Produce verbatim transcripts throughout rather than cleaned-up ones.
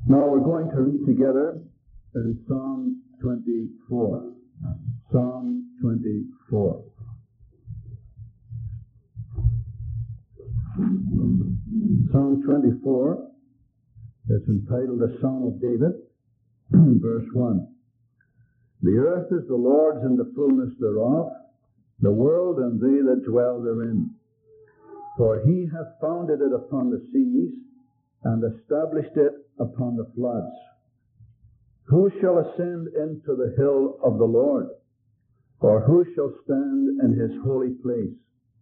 Now we're going to read together in Psalm twenty-four. Psalm twenty-four. Psalm twenty-four is entitled the Psalm of David, verse one. The earth is the Lord's and the fullness thereof, the world and they that dwell therein. For he hath founded it upon the seas, and established it upon the floods. Who shall ascend into the hill of the Lord? Or who shall stand in his holy place?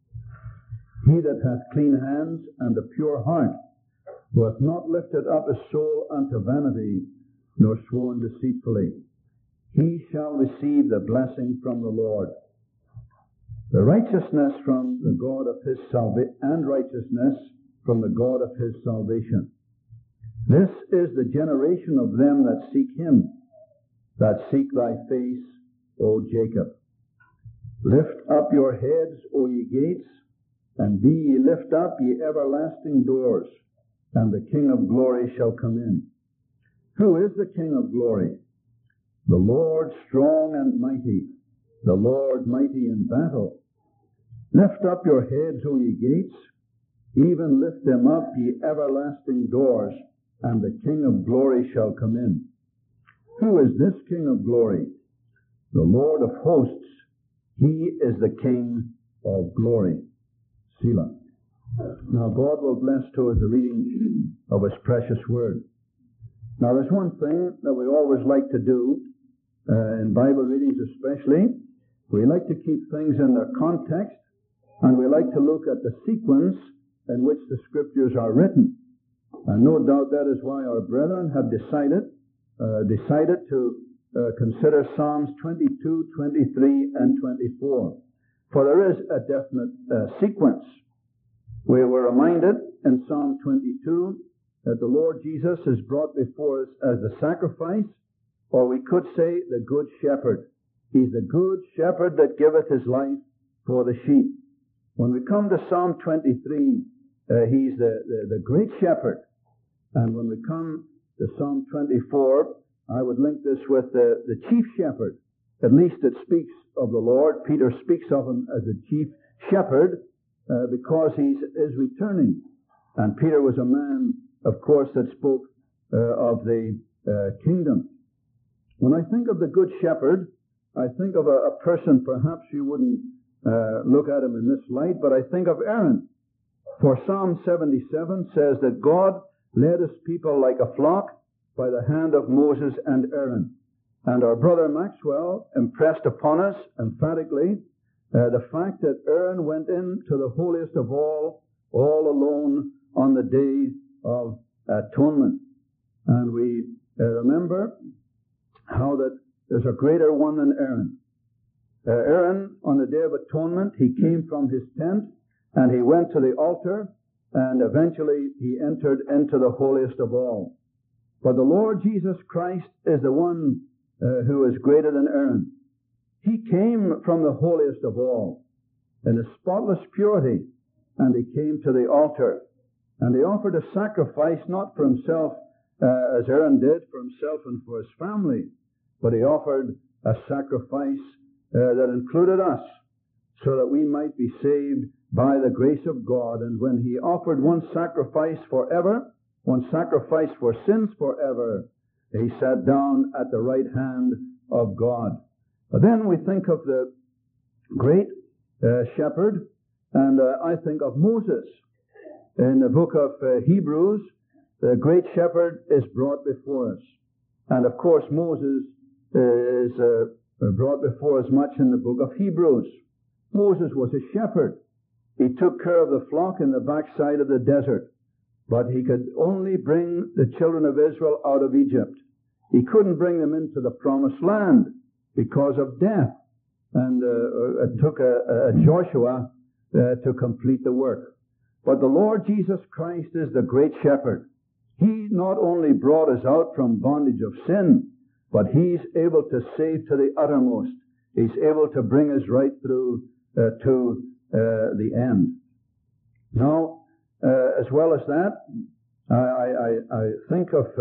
He that hath clean hands and a pure heart, who hath not lifted up his soul unto vanity, nor sworn deceitfully, he shall receive the blessing from the Lord, the righteousness from the God of his salvation, and righteousness from the God of his salvation. This is the generation of them that seek him, that seek thy face, O Jacob. Lift up your heads, O ye gates, and be ye lift up, ye everlasting doors, and the King of glory shall come in. Who is the King of glory? The Lord strong and mighty, the Lord mighty in battle. Lift up your heads, O ye gates, even lift them up, ye everlasting doors, and the King of glory shall come in. Who is this King of glory? The Lord of hosts. He is the King of glory. Selah. Now God will bless to us the reading of his precious word. Now there's one thing that we always like to do, uh, in Bible readings especially. We like to keep things in their context, and we like to look at the sequence in which the scriptures are written. And no doubt that is why our brethren have decided uh, decided to uh, consider Psalms twenty-two, twenty-three, and twenty-four. For there is a definite uh, sequence. We were reminded in Psalm twenty-two that the Lord Jesus is brought before us as the sacrifice, or we could say the good shepherd. He's the good shepherd that giveth his life for the sheep. When we come to Psalm twenty-three, uh, he's the, the, the great shepherd. And when we come to Psalm twenty-four, I would link this with the, the chief shepherd. At least it speaks of the Lord. Peter speaks of him as the chief shepherd uh, because he is returning. And Peter was a man, of course, that spoke uh, of the uh, kingdom. When I think of the good shepherd, I think of a, a person, perhaps you wouldn't uh, look at him in this light, but I think of Aaron. For Psalm seventy-seven says that God led his people like a flock by the hand of Moses and Aaron. And our brother Maxwell impressed upon us emphatically uh, the fact that Aaron went into the holiest of all, all alone on the day of atonement. And we uh, remember how that there's a greater one than Aaron. Uh, Aaron, on the Day of Atonement, he came from his tent and he went to the altar, and eventually he entered into the holiest of all. But the Lord Jesus Christ is the one uh, who is greater than Aaron. He came from the holiest of all in a spotless purity, and he came to the altar. And he offered a sacrifice not for himself, uh, as Aaron did, for himself and for his family, but he offered a sacrifice uh, that included us, so that we might be saved by the grace of God. And when he offered one sacrifice forever, one sacrifice for sins forever, he sat down at the right hand of God. But then we think of the great uh, shepherd, and uh, I think of Moses. In the book of uh, Hebrews, the great shepherd is brought before us. And of course Moses uh, is uh, brought before us much in the book of Hebrews. Moses was a shepherd. He took care of the flock in the backside of the desert. But he could only bring the children of Israel out of Egypt. He couldn't bring them into the promised land because of death. And uh, it took a, a Joshua uh, to complete the work. But the Lord Jesus Christ is the great shepherd. He not only brought us out from bondage of sin, but he's able to save to the uttermost. He's able to bring us right through uh, to uh, the end. Now, uh, as well as that, I, I, I think of uh,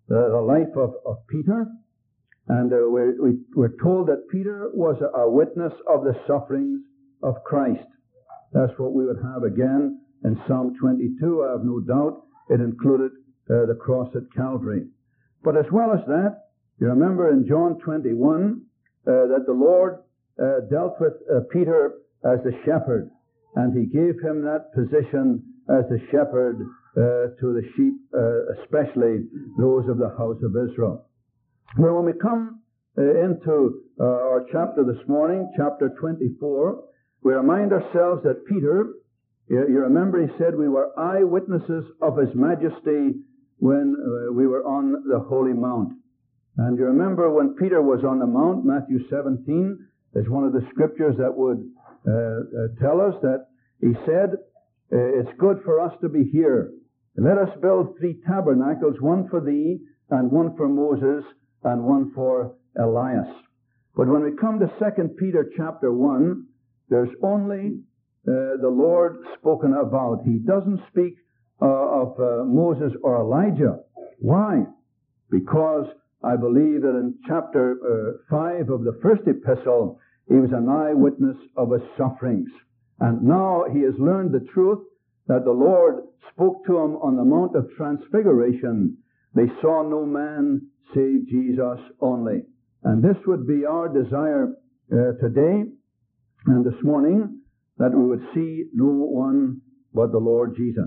the, the life of, of Peter. And uh, we're, we, we're told that Peter was a, a witness of the sufferings of Christ. That's what we would have again in Psalm twenty-two. I have no doubt it included uh, the cross at Calvary. But as well as that, you remember in John twenty-one uh, that the Lord uh, dealt with uh, Peter as the shepherd, and he gave him that position as the shepherd uh, to the sheep, uh, especially those of the house of Israel. Well, when we come uh, into uh, our chapter this morning, chapter twenty-four, we remind ourselves that Peter, you, you remember he said we were eyewitnesses of his majesty when uh, we were on the holy mount. And you remember when Peter was on the mount, Matthew seventeen is one of the scriptures that would uh, uh, tell us that he said, it's good for us to be here. Let us build three tabernacles, one for thee, and one for Moses, and one for Elias. But when we come to Second Peter chapter one, there's only uh, the Lord spoken about. He doesn't speak uh, of uh, Moses or Elijah. Why? Because I believe that in chapter uh, five of the first epistle, he was an eyewitness of his sufferings. And now he has learned the truth that the Lord spoke to him on the Mount of Transfiguration. They saw no man save Jesus only. And this would be our desire uh, today and this morning, that we would see no one but the Lord Jesus.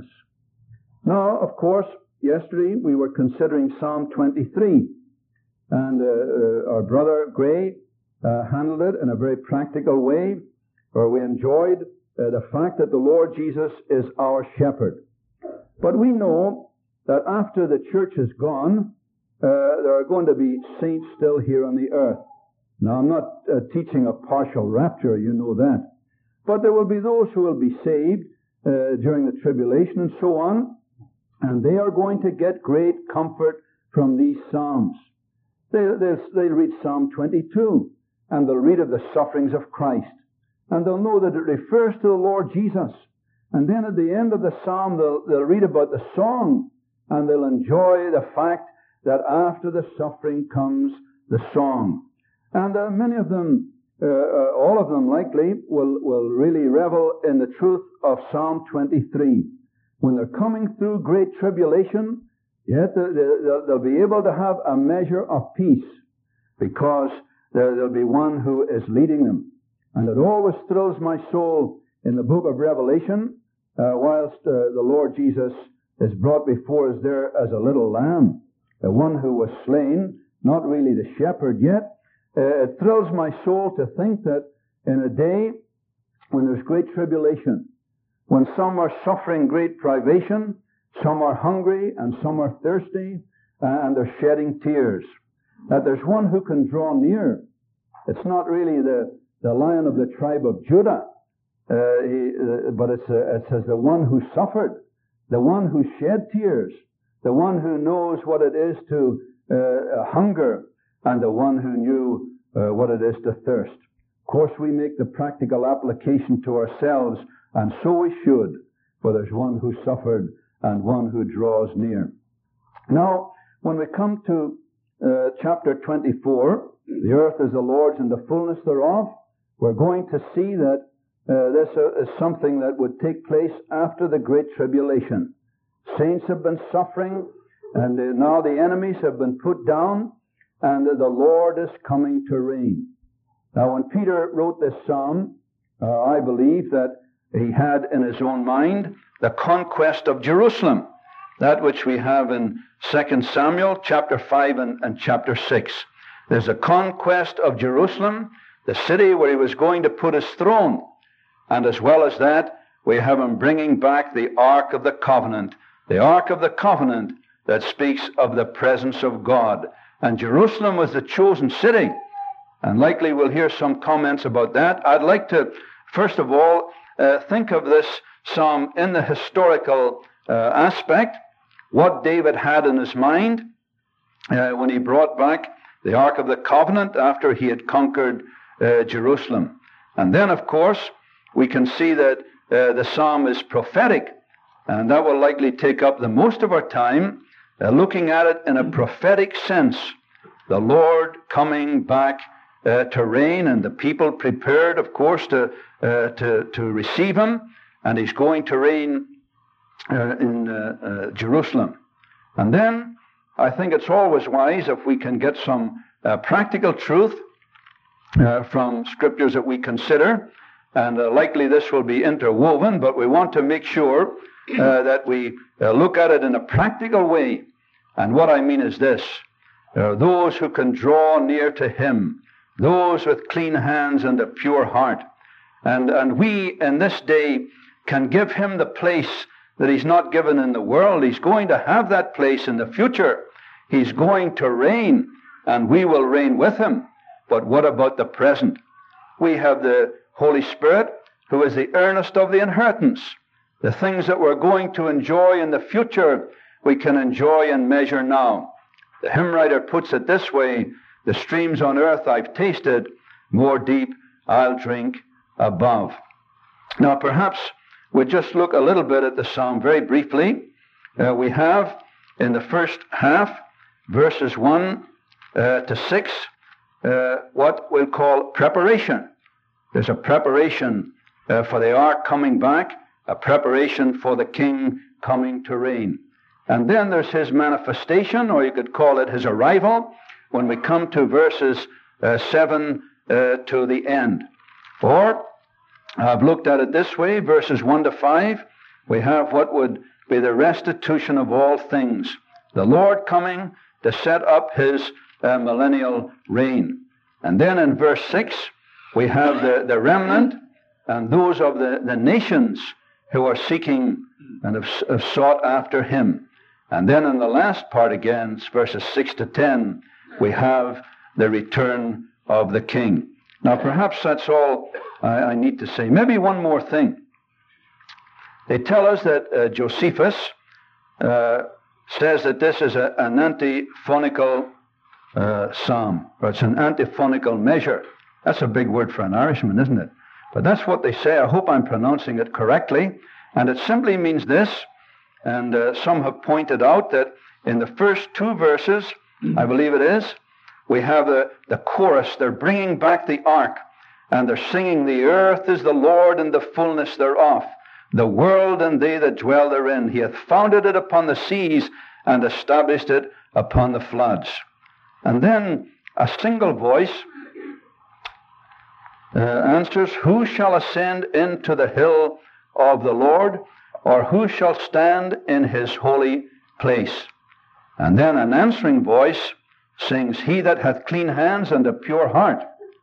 Now, of course, yesterday we were considering Psalm twenty-three. And uh, uh, our brother Gray uh, handled it in a very practical way, where we enjoyed uh, the fact that the Lord Jesus is our shepherd. But we know that after the church is gone, uh, there are going to be saints still here on the earth. Now, I'm not uh, teaching a partial rapture, you know that. But there will be those who will be saved uh, during the tribulation and so on, and they are going to get great comfort from these Psalms. They, they'll, they'll read Psalm twenty-two, and they'll read of the sufferings of Christ. And they'll know that it refers to the Lord Jesus. And then at the end of the Psalm, they'll, they'll read about the song, and they'll enjoy the fact that after the suffering comes the song. And uh, many of them, uh, uh, all of them likely, will, will really revel in the truth of Psalm twenty-three. When they're coming through great tribulation, yet they'll, they'll be able to have a measure of peace, because there'll be one who is leading them. And it always thrills my soul in the book of Revelation, uh, whilst uh, the Lord Jesus is brought before us there as a little lamb, the one who was slain, not really the shepherd yet. Uh, it thrills my soul to think that in a day when there's great tribulation, when some are suffering great privation, some are hungry and some are thirsty, uh, and they're shedding tears, that there's one who can draw near. It's not really the, the Lion of the tribe of Judah, uh, he, uh, but it's uh, it says the one who suffered, the one who shed tears, the one who knows what it is to uh, hunger, and the one who knew uh, what it is to thirst. Of course, we make the practical application to ourselves, and so we should, for there's one who suffered and one who draws near. Now, when we come to uh, chapter twenty-four, the earth is the Lord's and the fullness thereof, we're going to see that uh, this uh, is something that would take place after the great tribulation. Saints have been suffering, and uh, now the enemies have been put down, and uh, the Lord is coming to reign. Now, when Peter wrote this psalm, uh, I believe that he had in his own mind the conquest of Jerusalem, that which we have in Second Samuel chapter five and, and chapter six. There's a conquest of Jerusalem, the city where he was going to put his throne. And as well as that, we have him bringing back the Ark of the Covenant, the Ark of the Covenant that speaks of the presence of God. And Jerusalem was the chosen city. And likely we'll hear some comments about that. I'd like to, first of all, uh, think of this psalm in the historical uh, aspect, what David had in his mind uh, when he brought back the Ark of the Covenant after he had conquered uh, Jerusalem. And then, of course, we can see that uh, the psalm is prophetic, and that will likely take up the most of our time, uh, looking at it in a prophetic sense. The Lord coming back uh, to reign, and the people prepared, of course, to, uh, to, to receive him, and he's going to reign uh, in uh, uh, Jerusalem. And then I think it's always wise if we can get some uh, practical truth uh, from scriptures that we consider, and uh, likely this will be interwoven, but we want to make sure uh, that we uh, look at it in a practical way. And what I mean is this: uh, those who can draw near to him, those with clean hands and a pure heart. And, and we in this day can give him the place that he's not given in the world. He's going to have that place in the future. He's going to reign, and we will reign with him. But what about the present? We have the Holy Spirit, who is the earnest of the inheritance. The things that we're going to enjoy in the future, we can enjoy and measure now. The hymn writer puts it this way: the streams on earth I've tasted, more deep I'll drink above. Now perhaps we'll just look a little bit at the psalm very briefly. Uh, we have in the first half, verses one uh, to six, uh, what we'll call preparation. There's a preparation uh, for the ark coming back, a preparation for the king coming to reign. And then there's his manifestation, or you could call it his arrival, when we come to verses uh, seven uh, to the end. Or, I've looked at it this way, verses one to five, we have what would be the restitution of all things. The Lord coming to set up his uh, millennial reign. And then in verse six, we have the, the remnant and those of the, the nations who are seeking and have, have sought after him. And then in the last part again, verses six to ten, we have the return of the king. Now perhaps that's all I, I need to say. Maybe one more thing. They tell us that uh, Josephus uh, says that this is a, an antiphonical uh, psalm, or it's an antiphonical measure. That's a big word for an Irishman, isn't it? But that's what they say. I hope I'm pronouncing it correctly. And it simply means this, and uh, some have pointed out that in the first two verses, I believe it is, we have the, the chorus. They're bringing back the ark, and they're singing, "The earth is the Lord and the fullness thereof, the world and they that dwell therein. He hath founded it upon the seas and established it upon the floods." And then a single voice uh, answers, "Who shall ascend into the hill of the Lord, or who shall stand in his holy place?" And then an answering voice sings, "He that hath clean hands and a pure heart,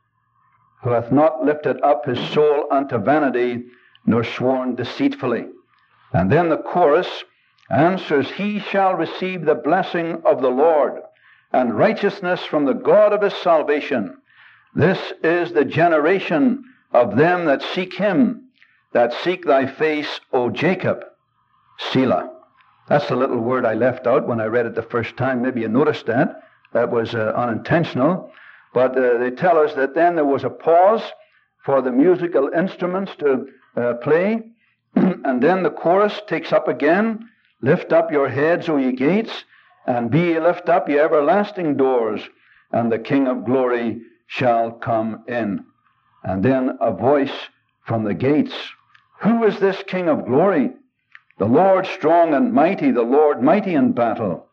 who hath not lifted up his soul unto vanity, nor sworn deceitfully." And then the chorus answers, "He shall receive the blessing of the Lord, and righteousness from the God of his salvation. This is the generation of them that seek him, that seek thy face, O Jacob, Selah." That's the little word I left out when I read it the first time. Maybe you noticed that. That was uh, unintentional. But uh, they tell us that then there was a pause for the musical instruments to uh, play. And then the chorus takes up again, "Lift up your heads, O ye gates, and be ye lift up, ye everlasting doors, and the King of glory shall come in." And then a voice from the gates, "Who is this King of glory? The Lord strong and mighty, the Lord mighty in battle.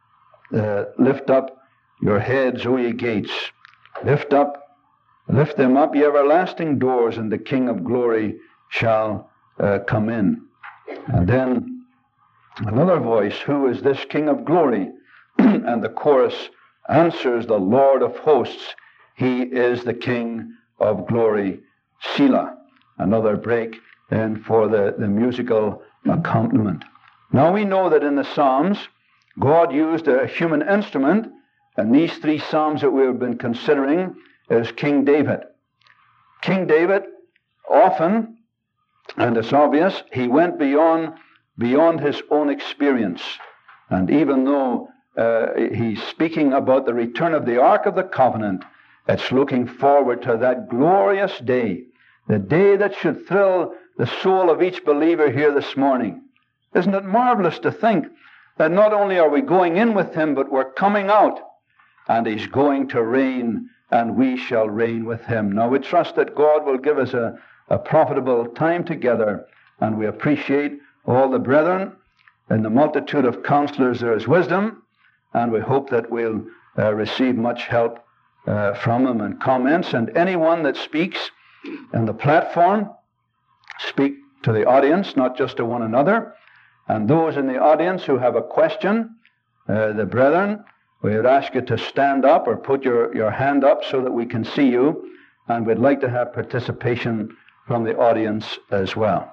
Uh, lift up your heads, O ye gates. Lift up, lift them up, ye everlasting doors, and the King of glory shall uh, come in." And then another voice, "Who is this King of glory?" And the chorus answers, "The Lord of hosts, he is the King of glory, Selah." Another break then for the, the musical accompaniment. Now we know that in the Psalms, God used a human instrument, and these three Psalms that we've been considering is King David. King David, often, and it's obvious, he went beyond, beyond his own experience. And even though uh, he's speaking about the return of the Ark of the Covenant, it's looking forward to that glorious day, the day that should thrill the soul of each believer here this morning. Isn't it marvelous to think that not only are we going in with him, but we're coming out, and he's going to reign, and we shall reign with him. Now we trust that God will give us a, a profitable time together, and we appreciate all the brethren. In the multitude of counselors there is wisdom, and we hope that we'll uh, receive much help uh, from them and comments. And anyone that speaks on the platform, speak to the audience, not just to one another. And those in the audience who have a question, uh, the brethren, we would ask you to stand up or put your, your hand up so that we can see you. And we'd like to have participation from the audience as well.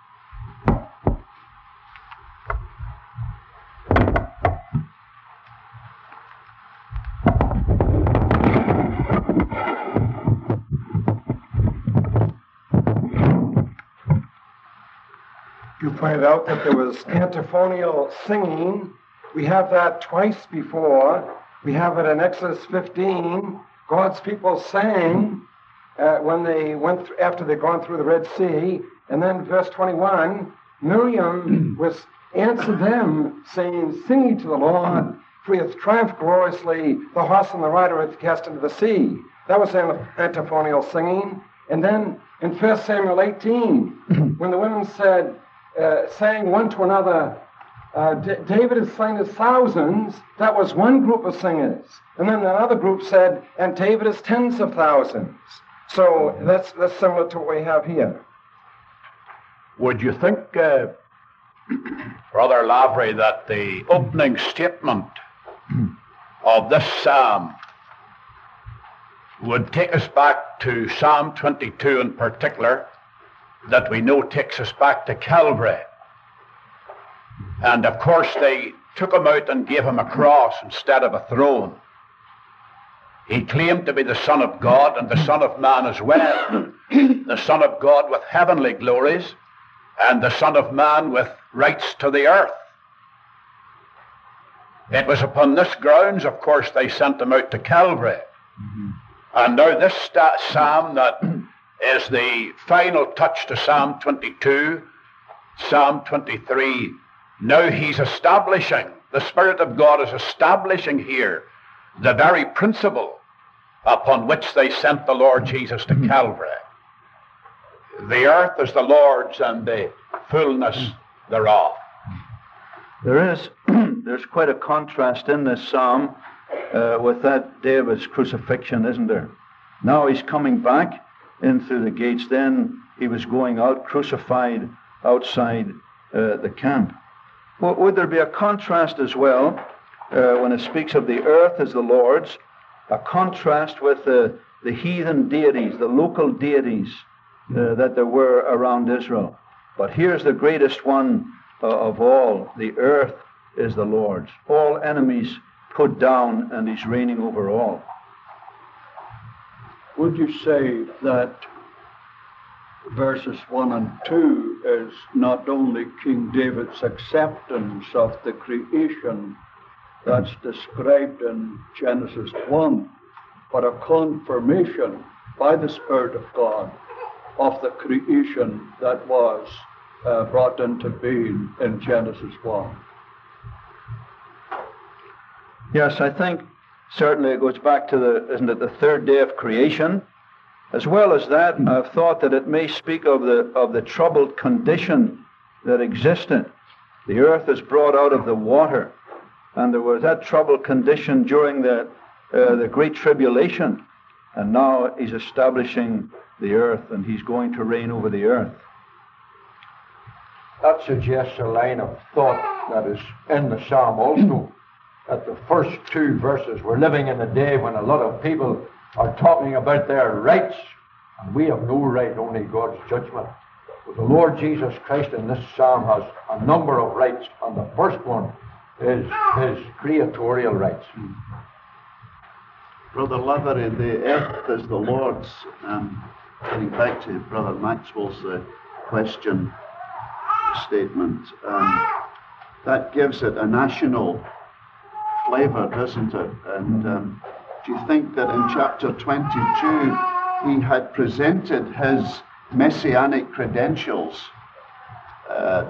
You pointed out that there was antiphonial singing. We have that twice before. We have it in Exodus fifteen. God's people sang uh, when they went th- after they'd gone through the Red Sea. And then verse twenty-one, Miriam was answered them, saying, "Sing ye to the Lord, for he hath triumphed gloriously. The horse and the rider hath cast into the sea." That was antiphonial singing. And then in First Samuel eighteen, when the women said, Uh, saying one to another, uh, D- David has slain his thousands, that was one group of singers. And then another group said, and David has tens of thousands. So that's, that's similar to what we have here. Would you think, uh, Brother Lavery, that the opening statement of this psalm would take us back to Psalm twenty-two in particular, that we know takes us back to Calvary? And of course they took him out and gave him a cross instead of a throne. He claimed to be the Son of God and the Son of Man as well. The Son of God with heavenly glories, and the Son of Man with rights to the earth. It was upon this grounds, of course, they sent him out to Calvary. Mm-hmm. And now this sta- psalm that is the final touch to Psalm twenty-two, Psalm twenty-three. Now he's establishing, the Spirit of God is establishing here the very principle upon which they sent the Lord Jesus to Calvary. The earth is the Lord's and the fullness thereof. There is, there's quite a contrast in this psalm uh, with that day of his crucifixion, isn't there? Now he's coming back in through the gates. Then he was going out crucified outside uh, the camp. Well, would there be a contrast as well uh, when it speaks of the earth as the Lord's, a contrast with the, the heathen deities, the local deities uh, that there were around Israel? But here's the greatest one uh, of all. The earth is the Lord's. All enemies put down, and he's reigning over all. Would you say that verses one and two is not only King David's acceptance of the creation that's described in Genesis one, but a confirmation by the Spirit of God of the creation that was uh, brought into being in Genesis one? Yes, I think certainly it goes back to the, isn't it, the third day of creation. As well as that, I've thought that it may speak of the of the troubled condition that existed. The earth is brought out of the water, and there was that troubled condition during the uh, the Great Tribulation, and now he's establishing the earth, and he's going to reign over the earth. That suggests a line of thought that is in the psalm also, that the first two verses, we're living in a day when a lot of people are talking about their rights, and we have no right, only God's judgment. But the Lord Jesus Christ in this psalm has a number of rights, and the first one is his creatorial rights. Brother Lavery, the earth is the Lord's. Um, getting back to Brother Maxwell's uh, question statement, um, that gives it a national flavour, doesn't it? And um, do you think that in chapter twenty-two he had presented his messianic credentials uh,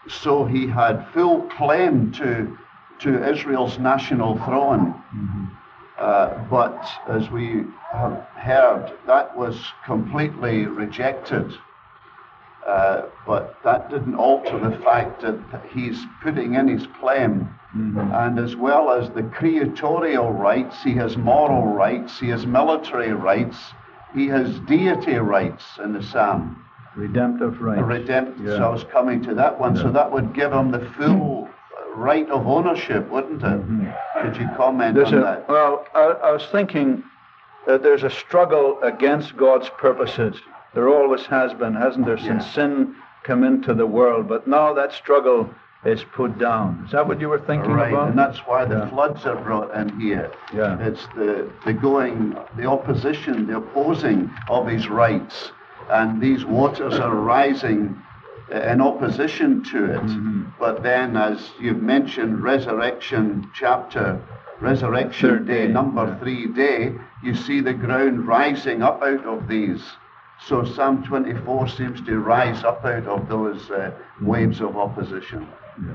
so he had full claim to, to Israel's national throne. Mm-hmm. Uh, but as we have heard, that was completely rejected. Uh, but that didn't alter the fact that he's putting in his claim. Mm-hmm. And as well as the creatorial rights, he has moral rights, he has military rights, he has deity rights in the psalm. Redemptive rights. A redemptive, Yeah. so I was coming to that one. Yeah. So that would give him the full right of ownership, wouldn't it? Mm-hmm. Could you comment There's on a, that? well, I, I was thinking that there's a struggle against God's purposes. There always has been, hasn't there, since Yeah. sin came into the world. But now that struggle is put down. Is that what you were thinking Right, about? and that's why the Yeah. floods are brought in here. Yeah. It's the, the going, the opposition, the opposing of his rights. And these waters are rising in opposition to it. Mm-hmm. But then, as you've mentioned, resurrection chapter, resurrection Third day, day, number yeah. three day, you see the ground rising up out of these. So Psalm twenty-four seems to rise up out of those uh, waves of opposition. Yeah.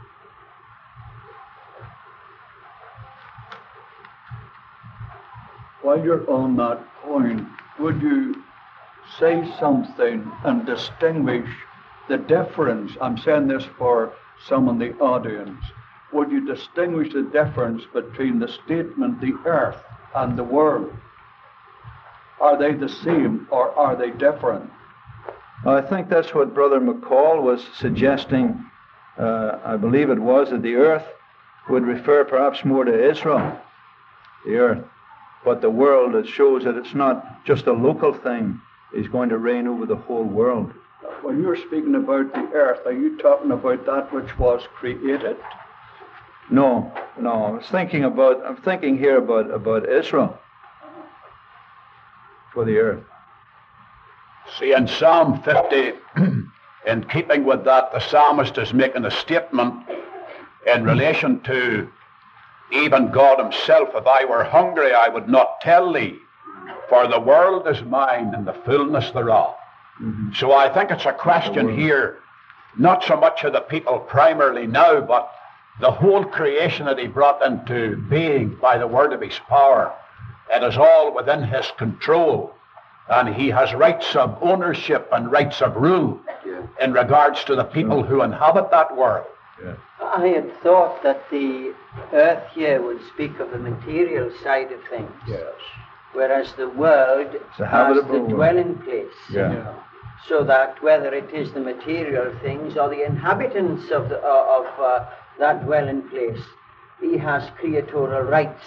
While you're on that point, would you say something and distinguish the difference? I'm saying this for some in the audience. Would you distinguish the difference between the statement, the earth, and the world? Are they the same or are they different? I think that's what Brother McCall was suggesting. Uh, I believe it was that the earth would refer perhaps more to Israel, the earth. But the world, it shows that it's not just a local thing. He's going to reign over the whole world. When you're speaking about the earth, are you talking about that which was created? No, no. I was thinking about. I'm thinking here about about Israel for the earth. See, in Psalm fifty, in keeping with that, the psalmist is making a statement in relation to even God himself. If I were hungry, I would not tell thee, for the world is mine and the fullness thereof. Mm-hmm. So I think it's a question here, not so much of the people primarily now, but the whole creation that he brought into being by the word of his power. It is all within his control. And he has rights of ownership and rights of rule Yeah. in regards to the people who inhabit that world. Yeah. I had thought that the earth here would speak of the material side of things, Yes. whereas the world It's a has the habitable world. dwelling place. Yeah. So that whether it is the material things or the inhabitants of the, uh, of uh, that dwelling place, he has creatorial rights.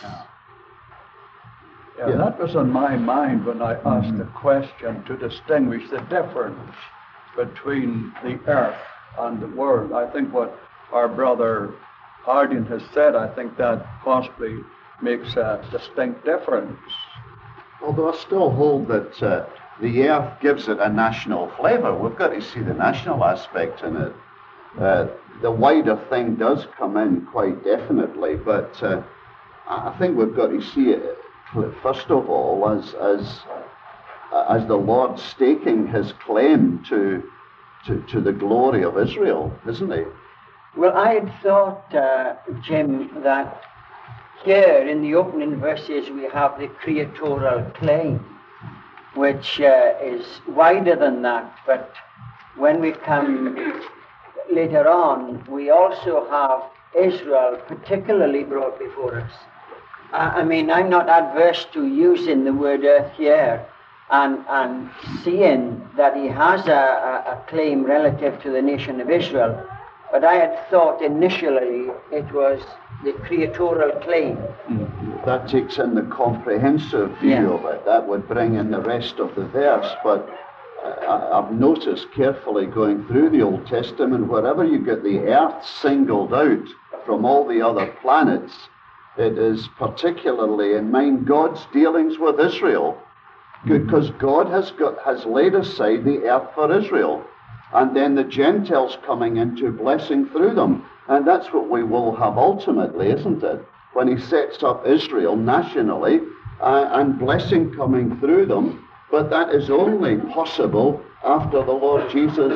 Yeah, that was on my mind when I asked the question to distinguish the difference between the earth and the world. I think what our brother Harding has said, I think that possibly makes a distinct difference. Although I still hold that uh, the earth gives it a national flavour. We've got to see the national aspect in it. Uh, the wider thing does come in quite definitely, but uh, I think we've got to see it first of all as as as the Lord staking his claim to to, to the glory of Israel, isn't he? Well, I had thought, uh, Jim, that here in the opening verses we have the creatorial claim, which uh, is wider than that. But when we come later on, we also have Israel particularly brought before us. I mean, I'm not adverse to using the word earth here and, and seeing that he has a, a, a claim relative to the nation of Israel. But I had thought initially it was the creatorial claim. That takes in the comprehensive view Yeah. of it. That would bring in the rest of the verse. But uh, I- I've noticed carefully going through the Old Testament, wherever you get the earth singled out from all the other planets, it is particularly in mind God's dealings with Israel, because God has got has laid aside the earth for Israel, and then the Gentiles coming into blessing through them. And that's what we will have ultimately, isn't it? When he sets up Israel nationally uh, and blessing coming through them. But that is only possible after the Lord Jesus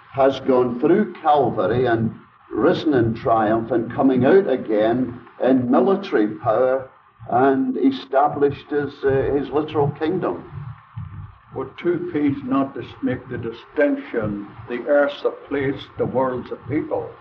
has gone through Calvary and risen in triumph and coming out again in military power and established his, uh, his literal kingdom. With two P's not to make the distinction, the earth's a place, the world's a people.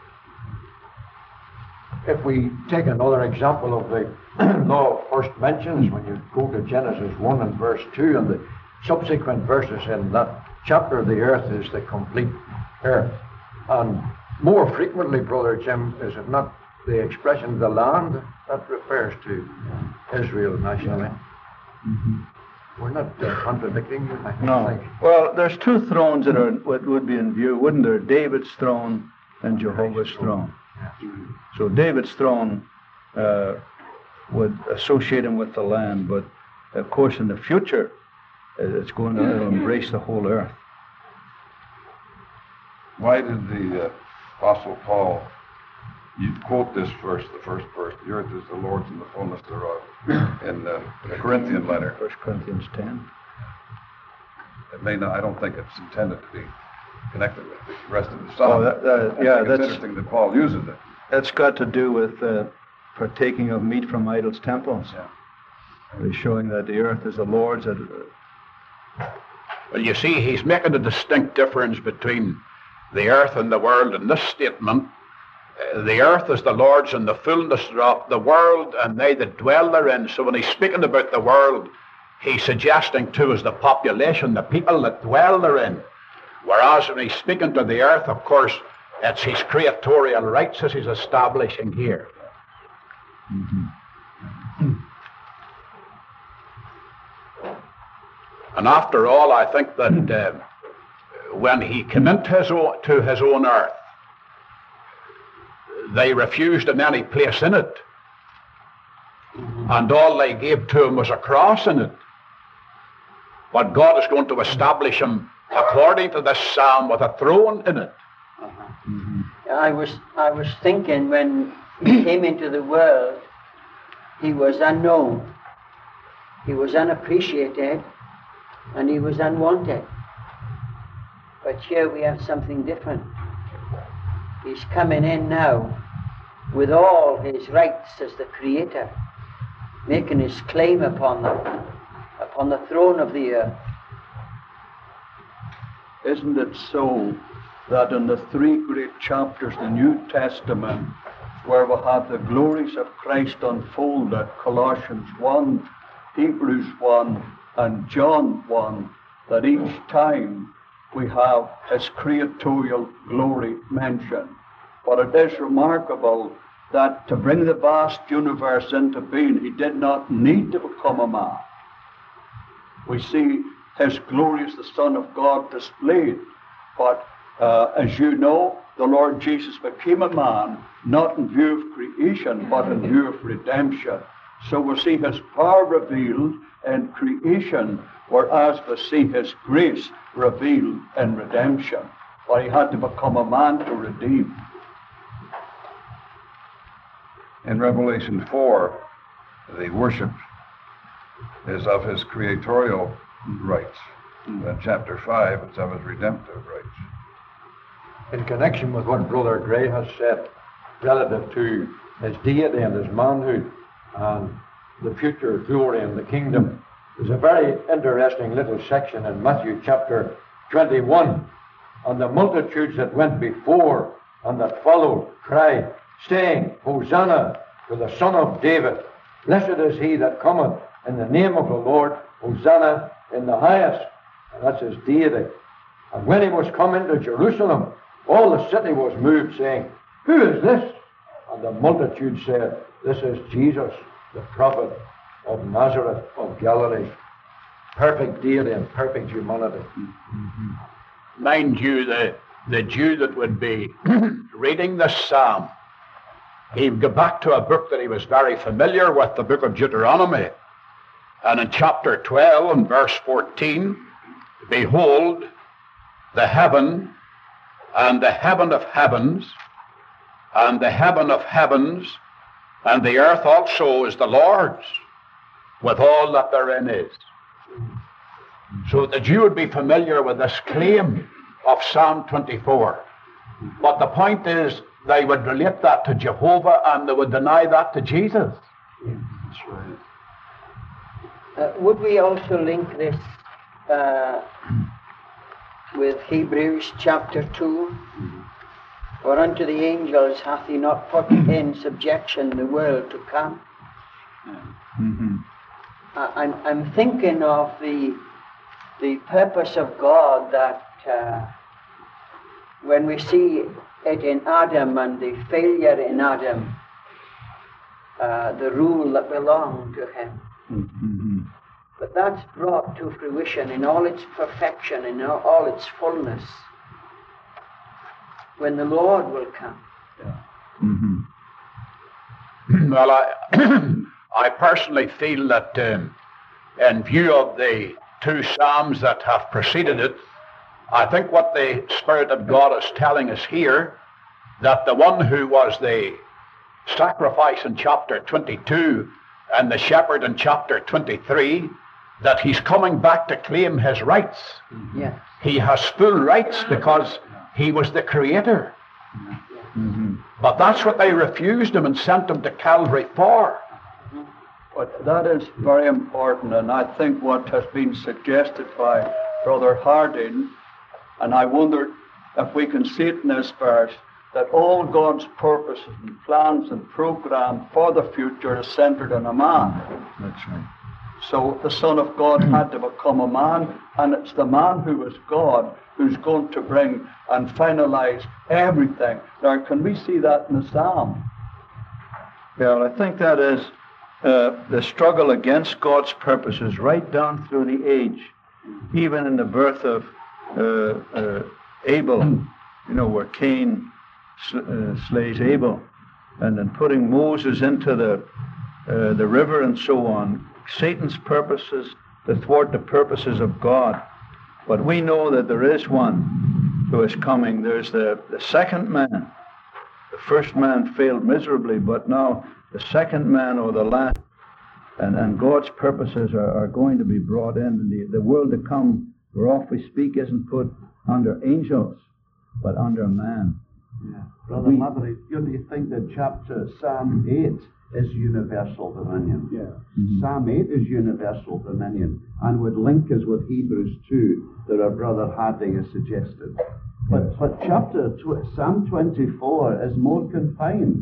If we take another example of the law of first mentions, when you go to Genesis one and verse two and the subsequent verses in that chapter, the earth is the complete earth. And more frequently, Brother Jim, is it not the expression the land that refers to Israel nationally? Mm-hmm. We're not uh, contradicting you, I No. think. Well, there's two thrones that are what would be in view, wouldn't there? David's throne and Jehovah's throne. Yeah. So David's throne uh, would associate him with the land, but of course in the future uh, it's going to embrace the whole earth. Why did the uh, Apostle Paul, you quote this verse, the first verse, the earth is the Lord's and the fullness thereof, in uh, the Corinthian letter? First Corinthians ten. It may not, I don't think it's intended to be connected with the rest of the psalm. Oh, that, that, I yeah, think that's it's interesting that Paul uses it. that's got to do with uh, partaking of meat from idols' temples. Yeah. He's showing that the earth is the Lord's. That, uh, Well, you see, he's making a distinct difference between the earth and the world in this statement. Uh, the earth is the Lord's and the fullness thereof, the world and they that dwell therein. So when he's speaking about the world, he's suggesting to us the population, the people that dwell therein. Whereas when he's speaking to the earth, of course, it's his creatorial rights as he's establishing here. mm-hmm. And after all, I think that uh, when he came into his own, to his own earth, they refused him any place in it. And all they gave to him was a cross in it. But God is going to establish him, according to this psalm, with a throne in it. Mm-hmm. I was I was thinking when he came into the world, he was unknown, he was unappreciated, and he was unwanted. But here we have something different. He's coming in now with all his rights as the Creator, making his claim upon them, upon the throne of the earth. Isn't it so that in the three great chapters of the New Testament, where we have the glories of Christ unfolded, Colossians one, Hebrews one, and John one, that each time we have his creatorial glory mentioned. But it is remarkable that to bring the vast universe into being, he did not need to become a man. We see his glory as the Son of God displayed. But uh, as you know, the Lord Jesus became a man, not in view of creation, but in view of redemption. So we see his power revealed in creation, whereas we see his grace revealed in redemption. But he had to become a man to redeem. In Revelation four, the worship is of his creatorial rights. In chapter five, it's of his redemptive rights. In connection with what Brother Gray has said relative to his deity and his manhood and the future glory in the kingdom, there's a very interesting little section in Matthew chapter twenty-one. And the multitudes that went before and that followed cried, saying, Hosanna to the Son of David. Blessed is he that cometh in the name of the Lord. Hosanna in the highest. And that's his deity. And when he was come into Jerusalem, all the city was moved, saying, Who is this? And the multitude said, This is Jesus, the prophet of Nazareth of Galilee. Perfect deity and perfect humanity. Mm-hmm. Mind you, the, the Jew that would be reading this psalm, he'd go back to a book that he was very familiar with, the book of Deuteronomy. And in chapter twelve and verse fourteen, Behold, the heaven and the heaven of heavens and the heaven of heavens and the earth also is the Lord's, with all that therein is. So the Jew would be familiar with this claim of Psalm twenty-four. But the point is, they would relate that to Jehovah and they would deny that to Jesus. That's right. Uh, would we also link this uh, with Hebrews chapter two? For unto the angels hath he not put in subjection the world to come. Mm-hmm. Uh, I'm, I'm thinking of the, the purpose of God that uh, when we see it in Adam and the failure in Adam, uh, the rule that belonged to him. Mm-hmm. But that's brought to fruition in all its perfection, in all, all its fullness, when the Lord will come. Yeah. Mm-hmm. Well, I, I personally feel that um, in view of the two Psalms that have preceded it, I think what the Spirit of God is telling us here, that the one who was the sacrifice in chapter twenty-two and the shepherd in chapter twenty-three, that he's coming back to claim his rights. Yes. He has full rights because he was the creator. Mm-hmm. But that's what they refused him and sent him to Calvary for. But that is very important, and I think what has been suggested by Brother Harding, and I wonder if we can see it in this verse, that all God's purposes and plans and program for the future is centered on a man. That's right. So the Son of God had to become a man, and it's the man who is God who's going to bring and finalize everything. Now, can we see that in the Psalm? Well, I think that is uh, the struggle against God's purposes right down through the age, even in the birth of uh, uh, Abel, you know, where Cain sl- uh, slays Abel, and then putting Moses into the uh, the river and so on. Satan's purposes to thwart the purposes of God. But we know that there is one who is coming. There's the, the second man. The first man failed miserably, but now the second man, or the last, and, and God's purposes are, are going to be brought in. And the, the world to come, whereof we speak, isn't put under angels, but under man. Yeah. Brother Maverick, do you think that chapter Psalm eight is universal dominion? Yeah. Mm-hmm. Psalm eight is universal dominion and would link us with Hebrews two that our brother Harding has suggested. But, but chapter tw- Psalm twenty-four is more confined.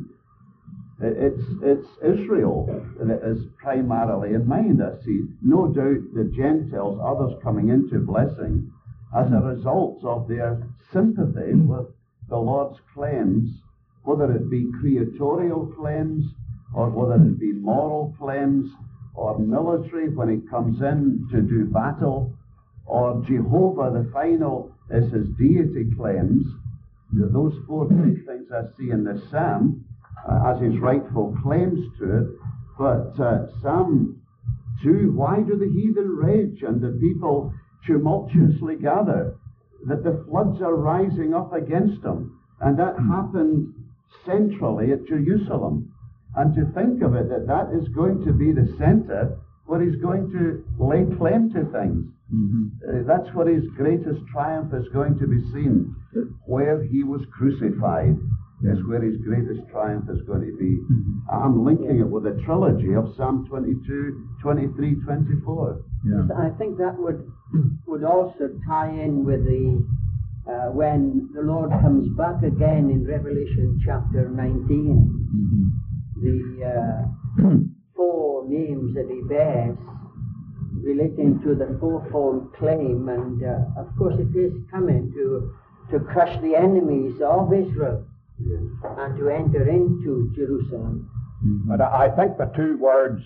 It's, it's Israel that is primarily in mind, I see. No doubt the Gentiles, others coming into blessing as a result of their sympathy with the Lord's claims, whether it be creatorial claims, or whether it be moral claims, or military when he comes in to do battle, or Jehovah, the final, is his deity claims. Those four three things I see in this psalm uh, as his rightful claims to it. But uh, Psalm two, why do the heathen rage and the people tumultuously gather? That the floods are rising up against them. And that happened centrally at Jerusalem. And to think of it, that that is going to be the center where he's going to lay claim to things. Mm-hmm. Uh, that's where his greatest triumph is going to be seen. Where he was crucified is where his greatest triumph is going to be. Mm-hmm. I'm linking it with the trilogy of Psalm twenty-two, twenty-three, twenty-four. Yeah. I think that would would also tie in with the uh, when the Lord comes back again in Revelation chapter nineteen. Mm-hmm. The uh, four names that he bears relating to the fourfold claim, and uh, of course it is coming to to crush the enemies of Israel, yes, and to enter into Jerusalem. Mm-hmm. But I think the two words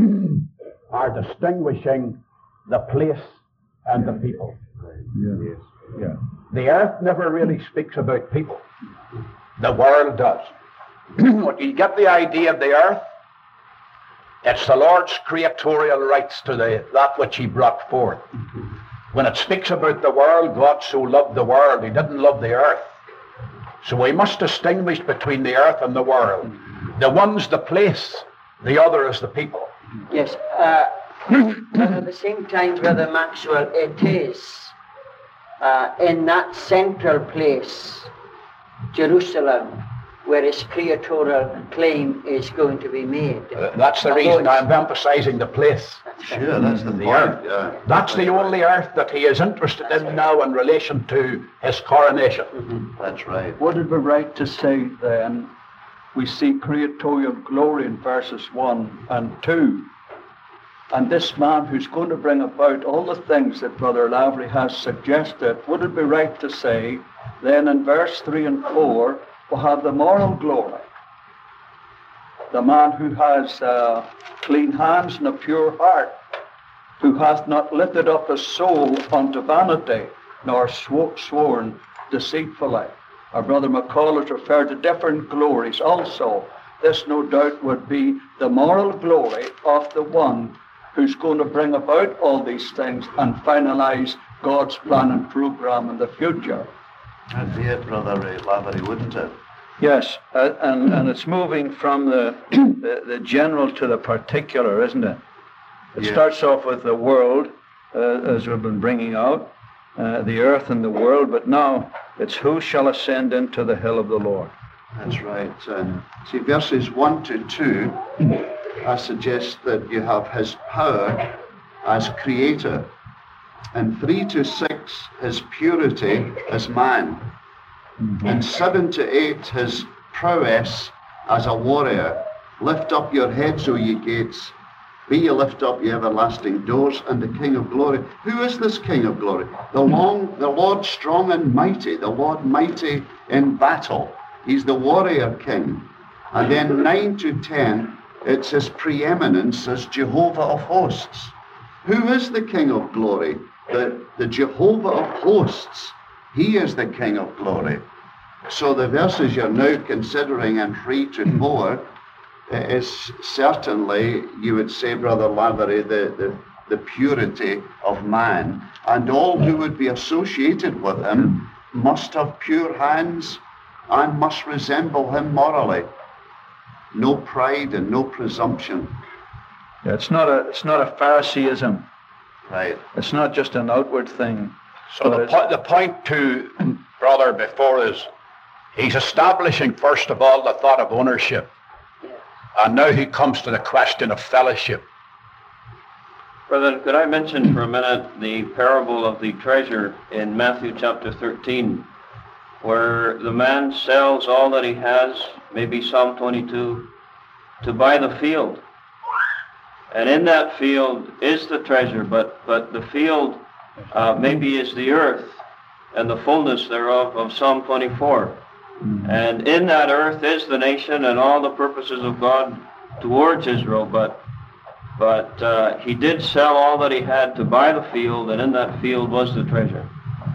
are distinguishing the place and the people. Yeah. Yes. Yeah. The earth never really speaks about people. The world does. When you get the idea of the earth, it's the Lord's creatorial rights to the, that which he brought forth. When it speaks about the world, God so loved the world, he didn't love the earth. So we must distinguish between the earth and the world. The one's the place, the other is the people. Yes, uh, but at the same time, Brother Maxwell, it is uh, in that central place, Jerusalem, where his creatorial claim is going to be made. Uh, that's the reason I'm emphasizing the place. Sure, that's the, The point. earth. Yeah. That's the only earth that he is interested in now in relation to his coronation. Mm-hmm. That's right. Would it be right to say then, we see creatorial glory in verses one and two, and this man who's going to bring about all the things that Brother Lavery has suggested, would it be right to say then in verse three and four, we'll have the moral glory, the man who has uh, clean hands and a pure heart, who hath not lifted up his soul unto vanity, nor sw- sworn deceitfully. Our brother McCall has referred to different glories also. This no doubt would be the moral glory of the one who's going to bring about all these things and finalize God's plan and program in the future. That'd be it, Brother Lavery, wouldn't it? Yes, uh, and, and it's moving from the, the the general to the particular, isn't it? It Yeah. starts off with the world, uh, as we've been bringing out, uh, the earth and the world, but now it's who shall ascend into the hill of the Lord. That's right. And see, verses one to two, I suggest that you have his power as creator, and three to six, his purity as man, mm-hmm. and seven to eight, his prowess as a warrior. Lift up your heads, O ye gates, be ye lift up, ye everlasting doors, and the King of glory. Who is this King of glory? The long, the Lord strong and mighty, the Lord mighty in battle. He's the warrior king. And then nine to ten, it's his preeminence as Jehovah of hosts. Who is the King of glory? The, the Jehovah of hosts. He is the King of glory. So the verses you're now considering in three to four is certainly, you would say, Brother Lavery, the, the, the purity of man. And all who would be associated with him must have pure hands and must resemble him morally. No pride and no presumption. Yeah, it's not a it's not a Phariseeism. Right. It's not just an outward thing. So the, po- the point to Brother before is he's establishing first of all the thought of ownership. And now he comes to the question of fellowship. Brother, could I mention for a minute the parable of the treasure in Matthew chapter thirteen, where the man sells all that he has, maybe Psalm twenty-two, to buy the field. And in that field is the treasure, but, but the field uh, maybe is the earth and the fullness thereof of Psalm twenty-four. And in that earth is the nation and all the purposes of God towards Israel, but but uh, he did sell all that he had to buy the field, and in that field was the treasure.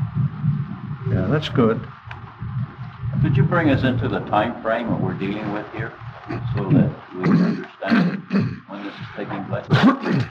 Yeah, that's good. Could you bring us into the time frame that we're dealing with here, so that we can understand when this is taking place?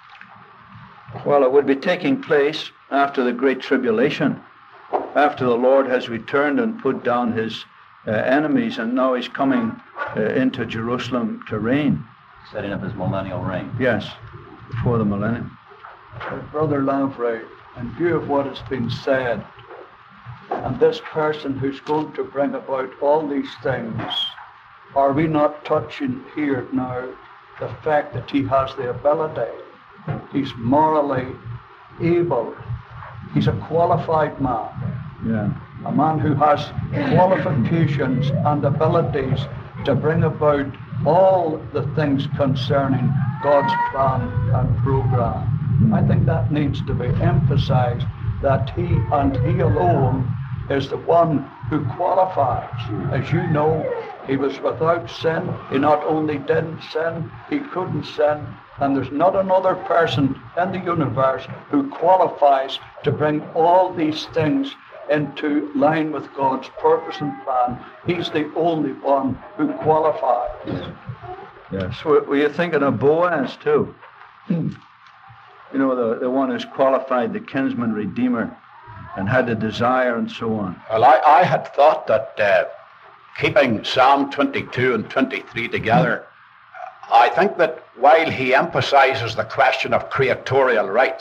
Well, it would be taking place after the Great Tribulation, after the Lord has returned and put down his uh, enemies, and now he's coming uh, into Jerusalem to reign. Setting up his millennial reign. Yes, before the millennium. Brother Lavery, in view of what has been said, and this person who's going to bring about all these things, are we not touching here now the fact that he has the ability? He's morally able. He's a qualified man. Yeah. A man who has qualifications and abilities to bring about all the things concerning God's plan and program. I think that needs to be emphasized, that he and he alone is the one who qualifies. As you know, he was without sin. He not only didn't sin, he couldn't sin. And there's not another person in the universe who qualifies to bring all these things into line with God's purpose and plan. He's the only one who qualifies. Yes. Were you thinking of Boaz too? You know, the, the one who's qualified, the kinsman redeemer, and had the desire and so on. Well, I, I had thought that uh, keeping Psalm twenty-two and twenty-three together, I think that while he emphasizes the question of creatorial rights,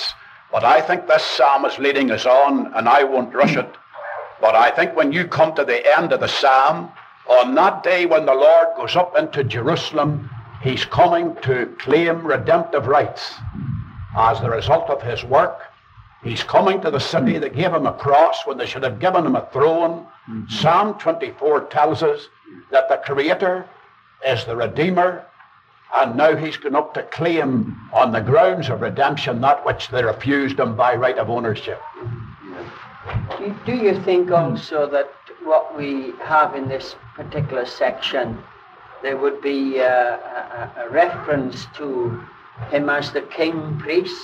But I think this psalm is leading us on, and I won't rush it. But I think when you come to the end of the psalm, on that day when the Lord goes up into Jerusalem, he's coming to claim redemptive rights as the result of his work. He's coming to the city that gave him a cross when they should have given him a throne. Mm-hmm. Psalm twenty-four tells us that the Creator is the Redeemer, and now he's going up to claim on the grounds of redemption that which they refused him by right of ownership. Do, do you think also that what we have in this particular section, there would be uh, a, a reference to him as the king priest?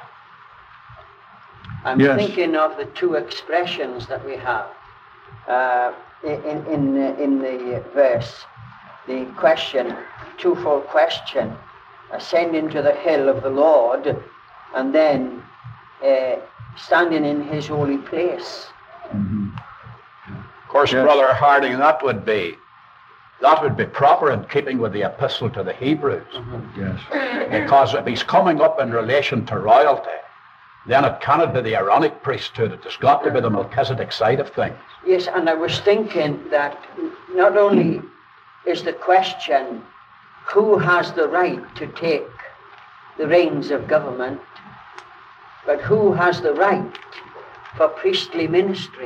I'm yes. thinking of the two expressions that we have uh, in, in, in the verse. The question, twofold question, ascending to the hill of the Lord, and then uh, standing in his holy place. Mm-hmm. Of course, yes. Brother Harding, that would be that would be proper in keeping with the epistle to the Hebrews. Mm-hmm. Yes. Because if he's coming up in relation to royalty, then it cannot be the Aaronic priesthood. It has got to be the Melchizedek side of things. Yes, and I was thinking that not only is the question who has the right to take the reins of government, but who has the right for priestly ministry.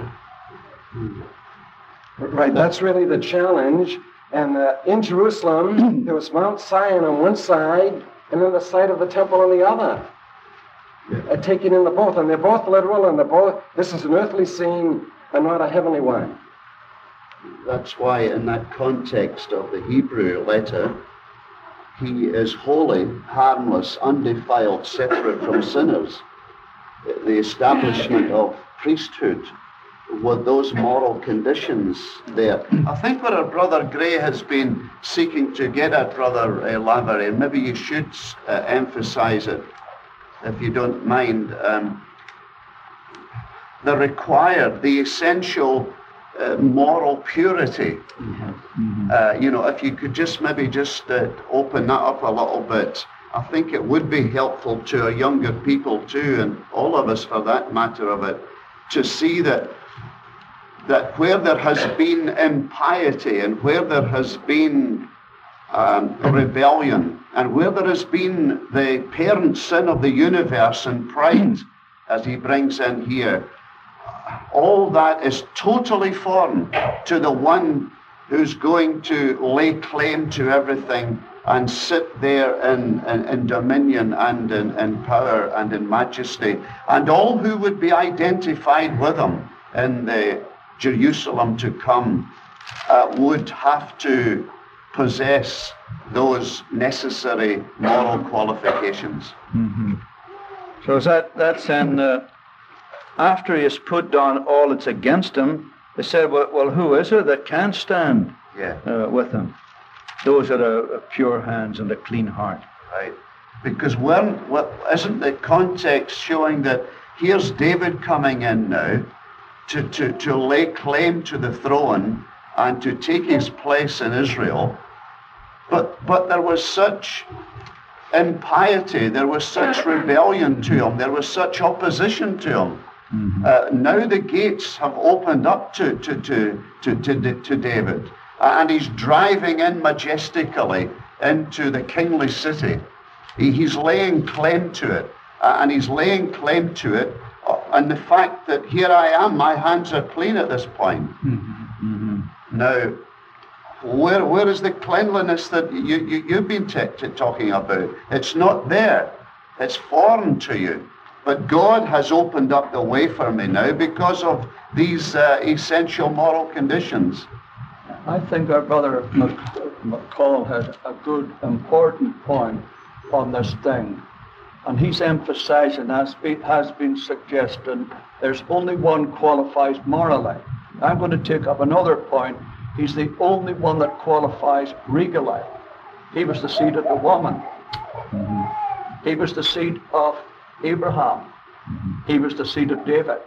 Right, that's really the challenge. And uh, in Jerusalem, there was Mount Zion on one side, and then the site of the temple on the other. Uh, taking in the both, and they're both literal, and they're both, this is an earthly scene and not a heavenly one. That's why in that context of the Hebrew letter, he is holy, harmless, undefiled, separate from sinners. The establishment of priesthood with those moral conditions there. I think what our Brother Gray has been seeking to get at, Brother uh, Lavery, and maybe you should uh, emphasize it, if you don't mind, um, the required, the essential uh, moral purity. Mm-hmm. Uh, you know, if you could just maybe just uh, open that up a little bit, I think it would be helpful to our younger people too, and all of us for that matter of it, to see that that where there has been impiety and where there has been um, rebellion and where there has been the parent sin of the universe and pride, as he brings in here, all that is totally foreign to the one who's going to lay claim to everything and sit there in, in, in dominion and in, in power and in majesty, and all who would be identified with him in the Jerusalem to come uh, would have to possess those necessary moral qualifications. Mm-hmm. So is that that's in uh, after he has put down all that's against him, they said, well, well who is it that can stand yeah. uh, with him? Those that are pure hands and a clean heart. Right. Because when, what, isn't the context showing that here's David coming in now to, to, to lay claim to the throne and to take his place in Israel, but but there was such impiety, there was such rebellion to him, there was such opposition to him. Mm-hmm. Uh, now the gates have opened up to, to, to, to, to, to David. And he's driving in majestically into the kingly city. He, he's laying claim to it. Uh, and he's laying claim to it. Uh, and the fact that here I am, my hands are clean at this point. Mm-hmm. Mm-hmm. Now, where where is the cleanliness that you, you, you've been t- t- talking about? It's not there. It's foreign to you. But God has opened up the way for me now because of these uh, essential moral conditions. I think our brother McCall had a good, important point on this thing. And he's emphasizing, as be, has been suggested, there's only one qualifies morally. I'm going to take up another point. He's the only one that qualifies regally. He was the seed of the woman. Mm-hmm. He was the seed of Abraham. Mm-hmm. He was the seed of David.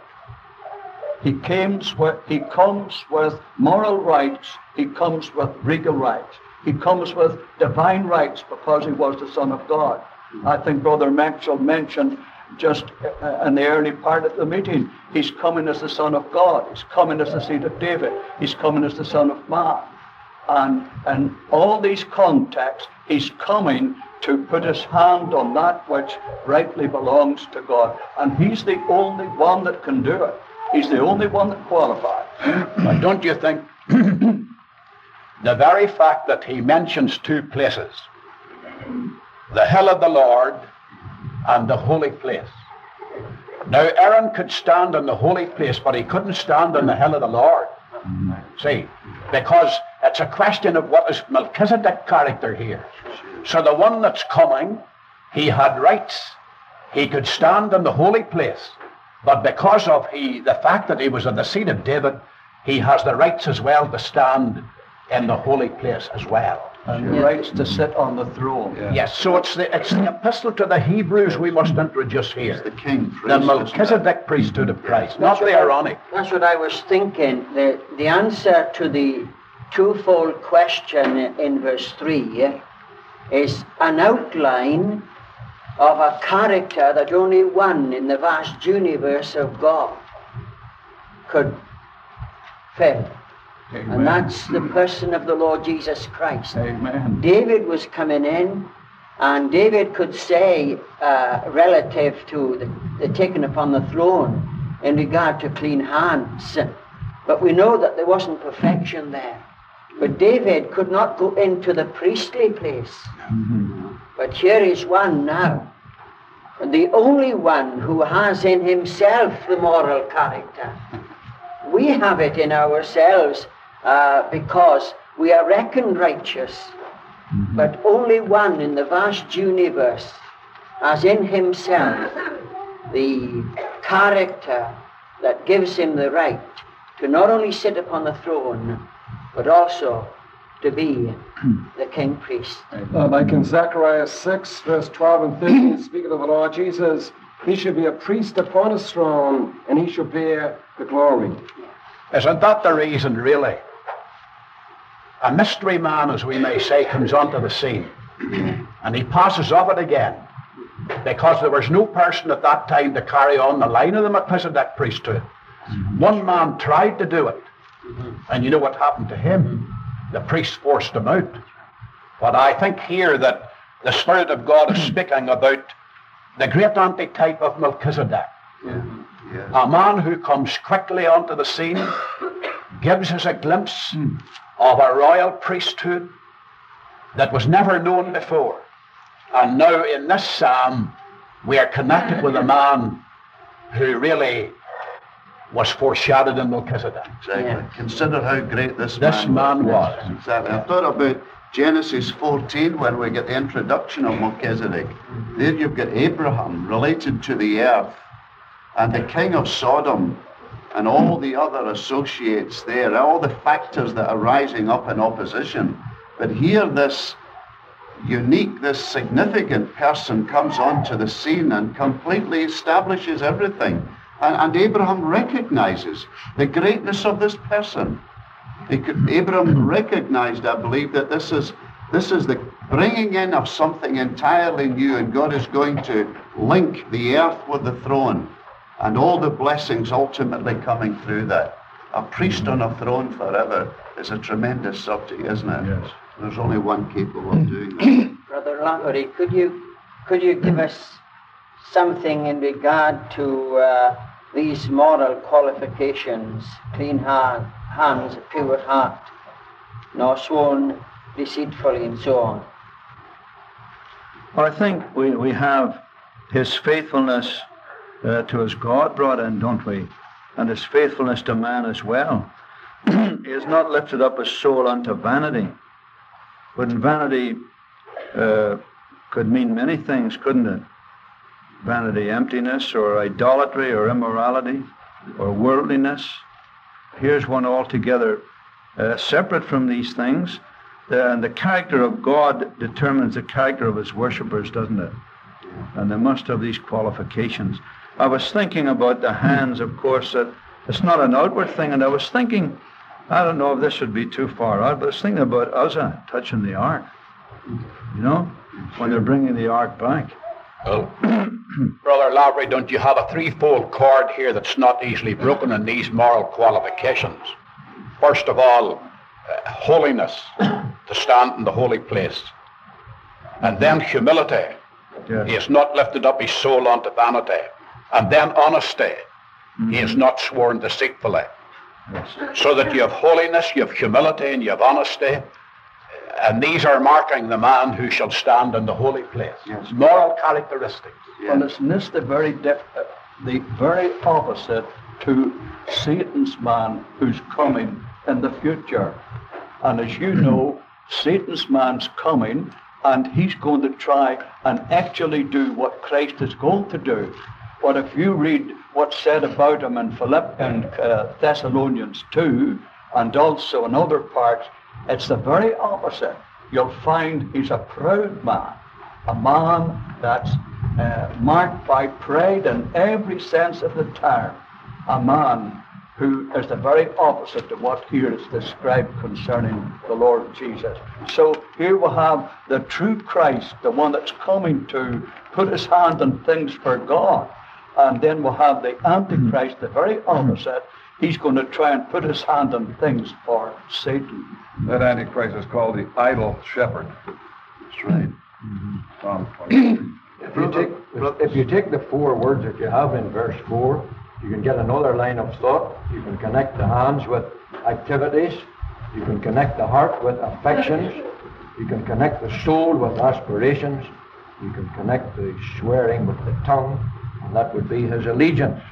He comes with, he comes with moral rights. He comes with regal rights. He comes with divine rights because he was the Son of God. I think Brother Maxwell mentioned just uh, in the early part of the meeting. He's coming as the Son of God. He's coming as the seed of David. He's coming as the Son of Man. And in all these contexts, he's coming to put his hand on that which rightly belongs to God. And he's the only one that can do it. He's the only one that qualifies. But don't you think the very fact that he mentions two places, the hill of the Lord and the holy place. Now, Aaron could stand in the holy place, but he couldn't stand on the hill of the Lord. See, because it's a question of what is Melchizedek's character here. So the one that's coming, he had rights. He could stand in the holy place, but because of he, the fact that he was of the seed of David, he has the rights as well to stand in the holy place as well. And the rights to sit on the throne. Yeah. Yes, so it's the it's the epistle to the Hebrews we must introduce here. It's the king priest, the Melchizedek priesthood of Christ, not the Aaronic. That's what I was thinking. The, the answer to the twofold question in verse three is an outline of a character that only one in the vast universe of God could fill. Amen. And that's the person of the Lord Jesus Christ. Amen. David was coming in, and David could say, uh, relative to the, the taking upon the throne in regard to clean hands, but we know that there wasn't perfection there. But David could not go into the priestly place. Mm-hmm. But here is one now, the only one who has in himself the moral character. We have it in ourselves uh, because we are reckoned righteous. Mm-hmm. But only one in the vast universe has in himself the character that gives him the right to not only sit upon the throne, but also to be the king priest. Uh, like in Zechariah six, verse twelve and thirteen, speaking of the Lord Jesus, he should be a priest upon his throne, and he shall bear the glory. Isn't that the reason, really? A mystery man, as we may say, comes onto the scene, and he passes off it again, because there was no person at that time to carry on the line of the Melchizedek priesthood. One man tried to do it, and you know what happened to him? The priest forced him out. But I think here that the Spirit of God is speaking about the great antitype of Melchizedek. Yeah. Yes. A man who comes quickly onto the scene, gives us a glimpse of a royal priesthood that was never known before. And now in this psalm, we are connected with a man who really was foreshadowed in Melchizedek. Exactly. Yeah. Consider how great this, this man, man was. was. Exactly. I thought about Genesis fourteen when we get the introduction of Melchizedek. There you've got Abraham related to the earth, and the king of Sodom, and all the other associates there, all the factors that are rising up in opposition. But here this unique, this significant person comes onto the scene and completely establishes everything. And, and Abraham recognizes the greatness of this person. He could, Abraham recognized, I believe, that this is this is the bringing in of something entirely new, and God is going to link the earth with the throne, and all the blessings ultimately coming through that. A priest on a throne forever is a tremendous subject, isn't it? Yes. There's only one capable of doing that. Brother Lafferty, could you could you give us something in regard to uh, these moral qualifications: clean hand, hands, a pure heart, nor sworn deceitfully, and so on? Well, I think we, we have his faithfulness uh, to his God brought in, don't we? And his faithfulness to man as well. He has not lifted up his soul unto vanity. But in vanity uh, could mean many things, couldn't it? Vanity, emptiness, or idolatry, or immorality, or worldliness. Here's one altogether uh, separate from these things. Uh, and the character of God determines the character of his worshippers, doesn't it? And they must have these qualifications. I was thinking about the hands, of course, that it's not an outward thing, and I was thinking, I don't know if this would be too far out, but I was thinking about Uzzah touching the ark. You know, when they're bringing the ark back. Oh. Brother Lavery, don't you have a threefold cord here that's not easily broken in these moral qualifications? First of all, uh, holiness, to stand in the holy place. And then humility. Yes. He has not lifted up his soul unto vanity. And then honesty. Mm-hmm. He has not sworn deceitfully. Yes. So that you have holiness, you have humility, and you have honesty. And these are marking the man who shall stand in the holy place. Yes. Moral characteristics. Yeah. And And isn't this the very dif- uh, the very opposite to Satan's man who's coming in the future? And as you know, Satan's man's coming, and he's going to try and actually do what Christ is going to do. But if you read what's said about him in Philipp and uh, Thessalonians two, and also in other parts, it's the very opposite. You'll find he's a proud man, a man that's uh, marked by pride in every sense of the term, a man who is the very opposite of what here is described concerning the Lord Jesus. So here we have the true Christ, the one that's coming to put his hand on things for God. And then we'll have the Antichrist, the very opposite. He's going to try and put his hand on things for Satan. That Antichrist is called the idol shepherd. That's right. Mm-hmm. Psalm twenty-three. If you take if you take the four words that you have in verse four, you can get another line of thought. You can connect the hands with activities. You can connect the heart with affections. You can connect the soul with aspirations. You can connect the swearing with the tongue, and that would be his allegiance.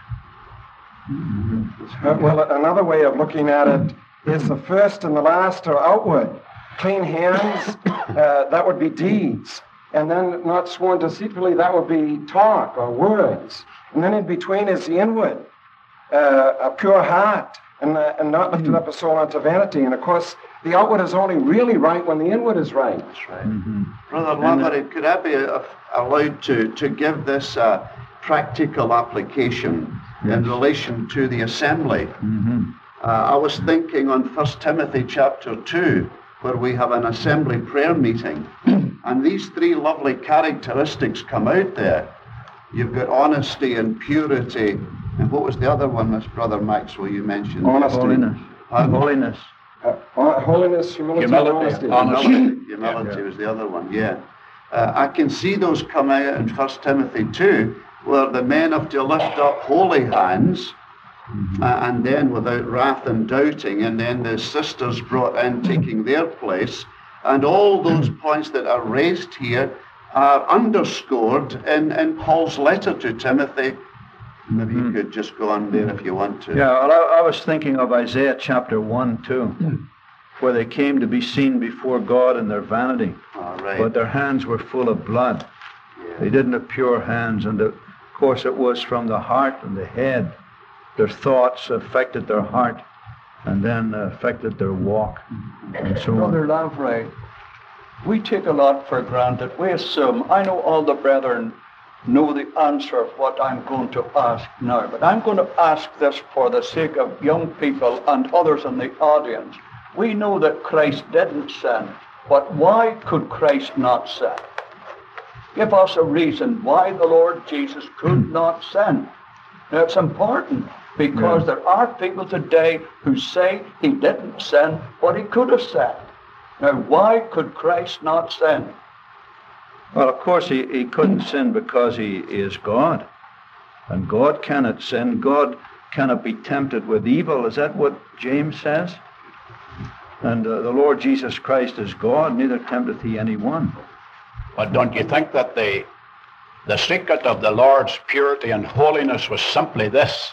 Uh, well, another way of looking at it is the first and the last are outward. Clean hands, uh, that would be deeds. And then not sworn deceitfully, that would be talk or words. And then in between is the inward, uh, a pure heart, and, uh, and not lifted up a soul unto vanity. And of course, the outward is only really right when the inward is right. That's right. Mm-hmm. Brother Lavery, could I be uh, allowed to, to give this uh, practical application yes. in relation to the assembly? Mm-hmm. Uh, I was thinking on First Timothy chapter two, where we have an assembly prayer meeting, and these three lovely characteristics come out there. You've got honesty and purity, and what was the other one, Miss Brother Maxwell, you mentioned? Honesty. Holiness. Uh, Holiness. Uh, holiness, humility, Humility, honesty. honesty. Humility, humility was the other one, yeah. Uh, I can see those come out in First Timothy two, where the men have to lift up holy hands, mm-hmm. uh, and then without wrath and doubting, and then the sisters brought in taking their place, and all those points that are raised here are underscored in, in Paul's letter to Timothy. Maybe mm-hmm. you could just go on there if you want to. Yeah, well, I, I was thinking of Isaiah chapter one, too, where they came to be seen before God in their vanity, All right. but their hands were full of blood. Yeah. They didn't have pure hands, and the, of course it was from the heart and the head. Their thoughts affected their heart, and then affected their walk, and so on. Brother Lavery, we take a lot for granted. We assume, I know all the brethren know the answer of what I'm going to ask now, but I'm going to ask this for the sake of young people and others in the audience. We know that Christ didn't sin, but why could Christ not sin? Give us a reason why the Lord Jesus could not sin. Now, it's important, because yeah. there are people today who say he didn't sin, but he could have sinned. Now, why could Christ not sin? Well, of course, he, he couldn't sin because he is God. And God cannot sin. God cannot be tempted with evil. Is that what James says? And uh, the Lord Jesus Christ is God, neither tempteth he anyone. But don't you think that the, the secret of the Lord's purity and holiness was simply this?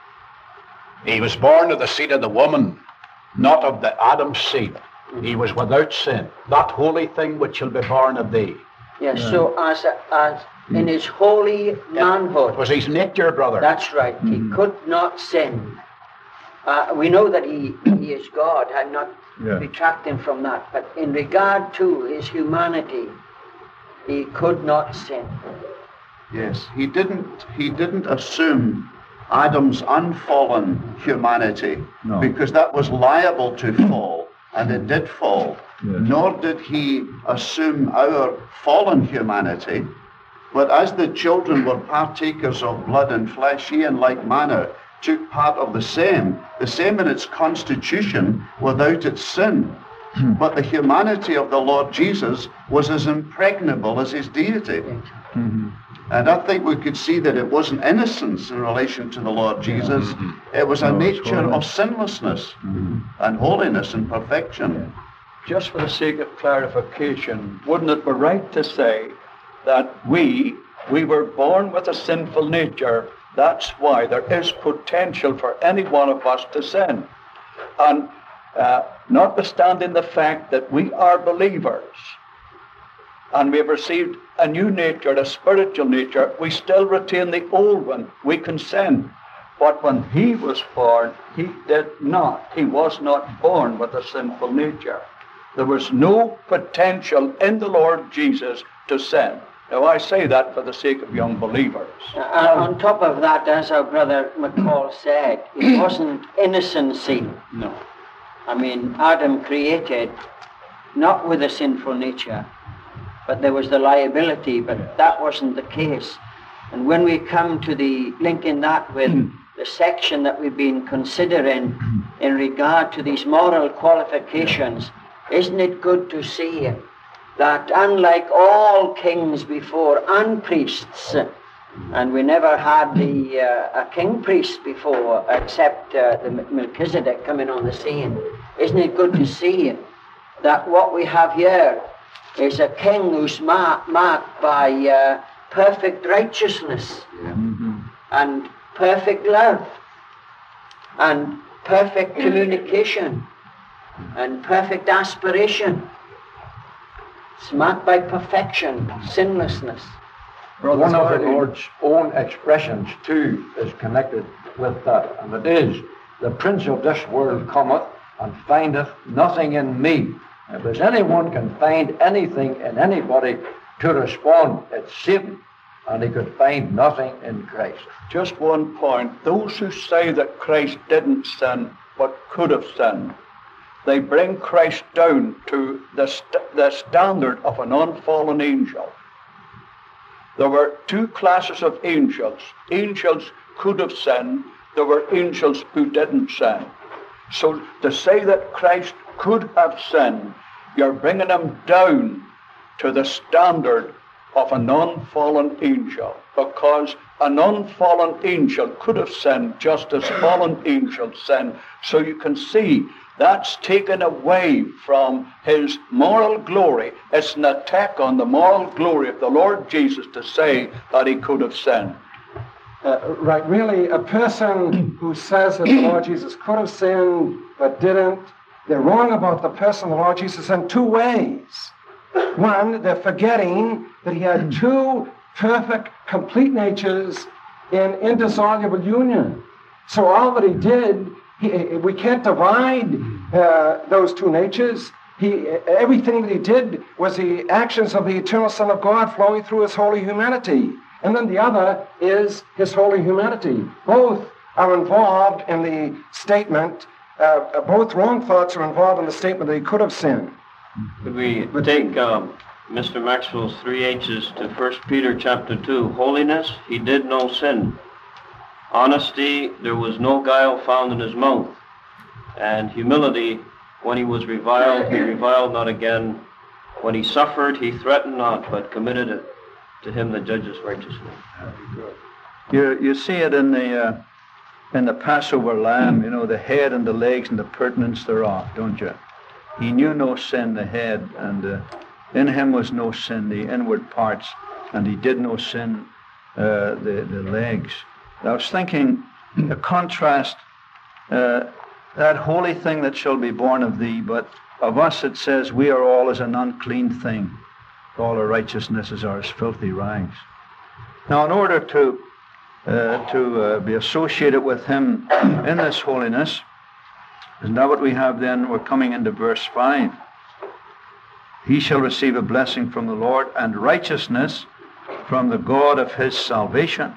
He was born of the seed of the woman, not of the Adam's seed. He was without sin, that holy thing which shall be born of thee. Yes, yeah. so as, as in his holy manhood. It was his nature, brother. That's right. Mm. He could not sin. Uh, we know that he, he is God. I'm not yeah. retracting from that. But in regard to his humanity, he could not sin. Yes, he didn't. He didn't assume Adam's unfallen humanity, no. because that was liable to fall, and it did fall. Yes. Nor did he assume our fallen humanity, But as the children were partakers of blood and flesh, he in like manner took part of the same, the same in its constitution without its sin. But the humanity of the Lord Jesus was as impregnable as his deity. Mm-hmm. And I think we could see that it wasn't innocence in relation to the Lord Jesus. Mm-hmm. It was a no, nature of sinlessness mm-hmm. and holiness and perfection. Yeah. Just for the sake of clarification, wouldn't it be right to say that we, we were born with a sinful nature? That's why there is potential for any one of us to sin. And uh, notwithstanding the fact that we are believers and we have received a new nature, a spiritual nature, we still retain the old one. We can sin. But when he was born, he did not. He was not born with a sinful nature. There was no potential in the Lord Jesus to sin. Now, I say that for the sake of young believers. Uh, on top of that, as our brother McCall said, it wasn't innocency. No. I mean, Adam created not with a sinful nature, but there was the liability, but that wasn't the case. And when we come to the linking that with the section that we've been considering in regard to these moral qualifications, isn't it good to see that unlike all kings before and priests, and we never had the uh, a king priest before except uh, the Melchizedek coming on the scene, isn't it good to see that what we have here is a king who's mar- marked by uh, perfect righteousness yeah. mm-hmm. and perfect love and perfect communication and perfect aspiration. It's marked by perfection, sinlessness. Brother, one of the Lord's own expressions, too, is connected with that, and it is, the prince of this world cometh and findeth nothing in me. If there's anyone can find anything in anybody to respond, it's Satan, and he could find nothing in Christ. Just one point. Those who say that Christ didn't sin, but could have sinned, they bring Christ down to the, st- the standard of an unfallen angel. There were two classes of angels. Angels could have sinned. There were angels who didn't sin. So to say that Christ could have sinned, you're bringing him down to the standard of an unfallen angel, because an unfallen angel could have sinned just as fallen angels sin. So you can see that's taken away from his moral glory. It's an attack on the moral glory of the Lord Jesus to say that he could have sinned. Uh, right, really, a person who says that the Lord Jesus could have sinned but didn't, they're wrong about the person of the Lord Jesus in two ways. One, they're forgetting that he had two perfect, complete natures in indissoluble union. So all that he did, he, we can't divide uh, those two natures. He, everything that he did was the actions of the eternal Son of God flowing through his holy humanity. And then the other is his holy humanity. Both are involved in the statement, uh, both wrong thoughts are involved in the statement that he could have sinned. Could we take um, Mister Maxwell's three H's to First Peter chapter two? Holiness, he did no sin. Honesty, there was no guile found in his mouth. And humility, when he was reviled, he reviled not again. When he suffered, he threatened not, but committed it to him that judges righteously. You you see it in the uh, in the Passover lamb, you know, the head and the legs and the purtenance thereof, don't you? He knew no sin, the head, and uh, in him was no sin, the inward parts, and he did no sin, uh, the the legs. I was thinking, the contrast, uh, that holy thing that shall be born of thee, but of us it says, we are all as an unclean thing. All our righteousness is ours, filthy rags. Now, in order to uh, to uh, be associated with him in this holiness, isn't that what we have then? We're coming into verse five. He shall receive a blessing from the Lord and righteousness from the God of his salvation.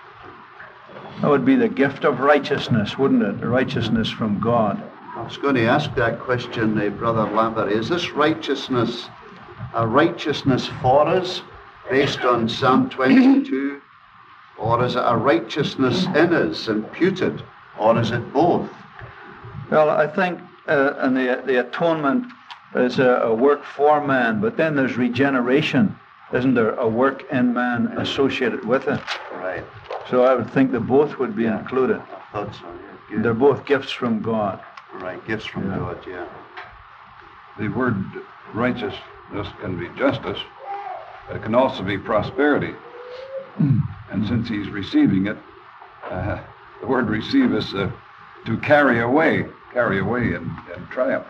That would be the gift of righteousness, wouldn't it? The righteousness from God. I was going to ask that question, uh, Brother Lambert. Is this righteousness a righteousness for us, based on Psalm twenty-two, or is it a righteousness in us imputed, or is it both? Well, I think uh, and the the atonement is a, a work for man, but then there's regeneration, isn't there? A work in man associated with it. Right. So I would think that both would be Yeah. included. I thought so, yeah. Good. They're both gifts from God. Right, gifts from Yeah. God, yeah. The word righteousness can be justice, but it can also be prosperity. And since he's receiving it, uh, the word receive is uh, to carry away, carry away in, in triumph,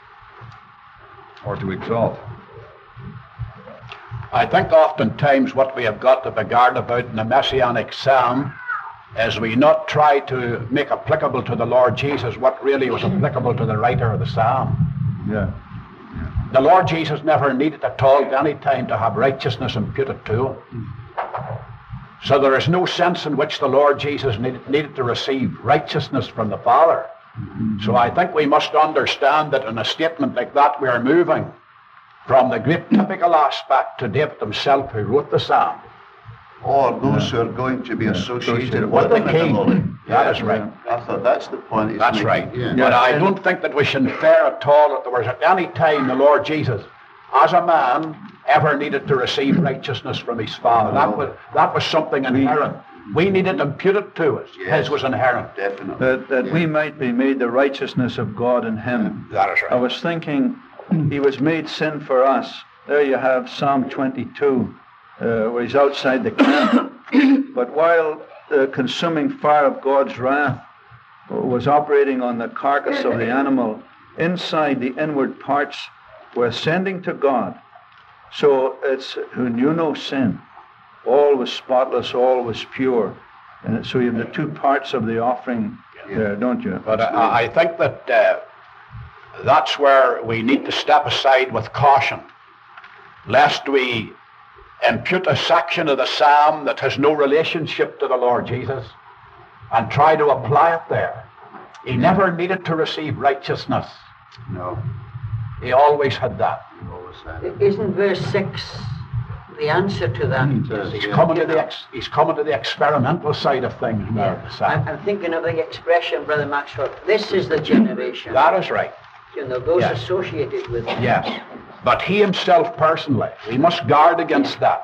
or to exalt. I think oftentimes what we have got to be guarded about in the Messianic Psalm is we not try to make applicable to the Lord Jesus what really was applicable to the writer of the Psalm. Yeah. The Lord Jesus never needed at all at any time to have righteousness imputed to him. So there is no sense in which the Lord Jesus needed, needed to receive righteousness from the Father. So I think we must understand that in a statement like that we are moving from the great typical aspect to David himself, who wrote the Psalm. Or those Yeah. who are going to be Yeah. associated Associated with with him the in the king. Holy. That is right. I thought that's the point he's That's making. right. Yeah. But I and- don't think that we should infer at all that there was at any time the Lord Jesus, as a man, ever needed to receive righteousness from his Father. That was that was something inherent. We needed imputed to us. Yes. His was inherent. Definitely. That, that Yeah. we might be made the righteousness of God in him. That is I right. was thinking he was made sin for us. There you have Psalm twenty-two, uh, where he's outside the camp. But while the consuming fire of God's wrath was operating on the carcass of the animal, inside the inward parts were ascending to God. So it's who knew no sin. All was spotless, all was pure. And so you have the two parts of the offering there, don't you? But I, I think that uh, that's where we need to step aside with caution, lest we impute a section of the Psalm that has no relationship to the Lord Jesus and try to apply it there. He never needed to receive righteousness. No. He always had that. You always said it. Isn't verse six the answer to that? It is, He's yeah. coming to the ex, he's coming to the experimental side of things now. the I'm, Psalm. I'm thinking of the expression, Brother Maxwell, this is the generation. That is right. You know, those Yes. associated with it. Yes. But he himself personally, we must guard against that.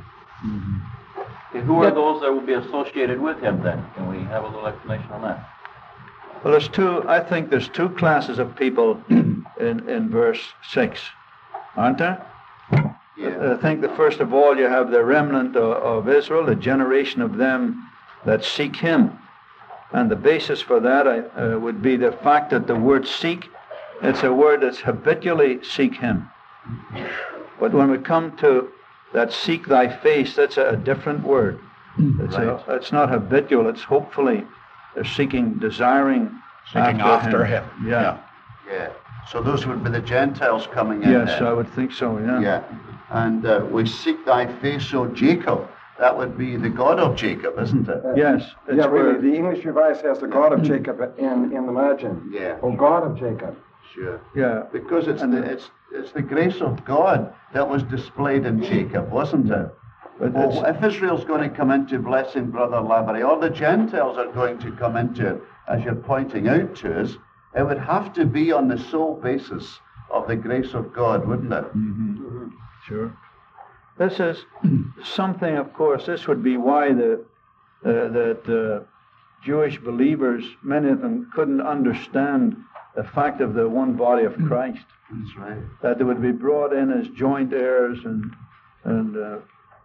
Okay, who are those that will be associated with him then? Can we have a little explanation on that? Well, there's two, I think there's two classes of people in, in verse six, aren't there? Yeah. I think that first of all you have the remnant of, of Israel, the generation of them that seek him. And the basis for that I, uh, would be the fact that the word seek, it's a word that's habitually seek him. But when we come to that seek thy face, that's a, a different word. It's, a, it's not habitual, it's hopefully they're seeking, desiring Seeking after him. Yeah. Yeah. So those would be the Gentiles coming in. Yes, then. I would think so, yeah. Yeah. And uh, we seek thy face, O Jacob. That would be the God of Jacob, isn't it? Yes. It's Yeah, where, really, the English Revised has the God of Jacob in, in the margin. Yeah. Oh, God of Jacob. Sure. yeah. Because it's And the, the- it's it's the grace of God that was displayed in Jacob, wasn't it? But Well, it's- if Israel's going to come into blessing, Brother Lavery, or the Gentiles are going to come into it, as you're pointing out to us, it would have to be on the sole basis of the grace of God, wouldn't it? Mhm. Sure. This is something, of course, this would be why the uh, that uh, Jewish believers, many of them couldn't understand the fact of the one body of Christ, That's right. that they would be brought in as joint heirs and and uh,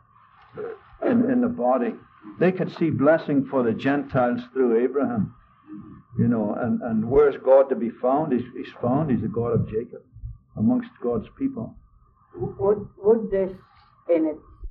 in, in the body. They could see blessing for the Gentiles through Abraham, you know, and, and where's God to be found? He's, he's found, he's the God of Jacob amongst God's people. Would, would this in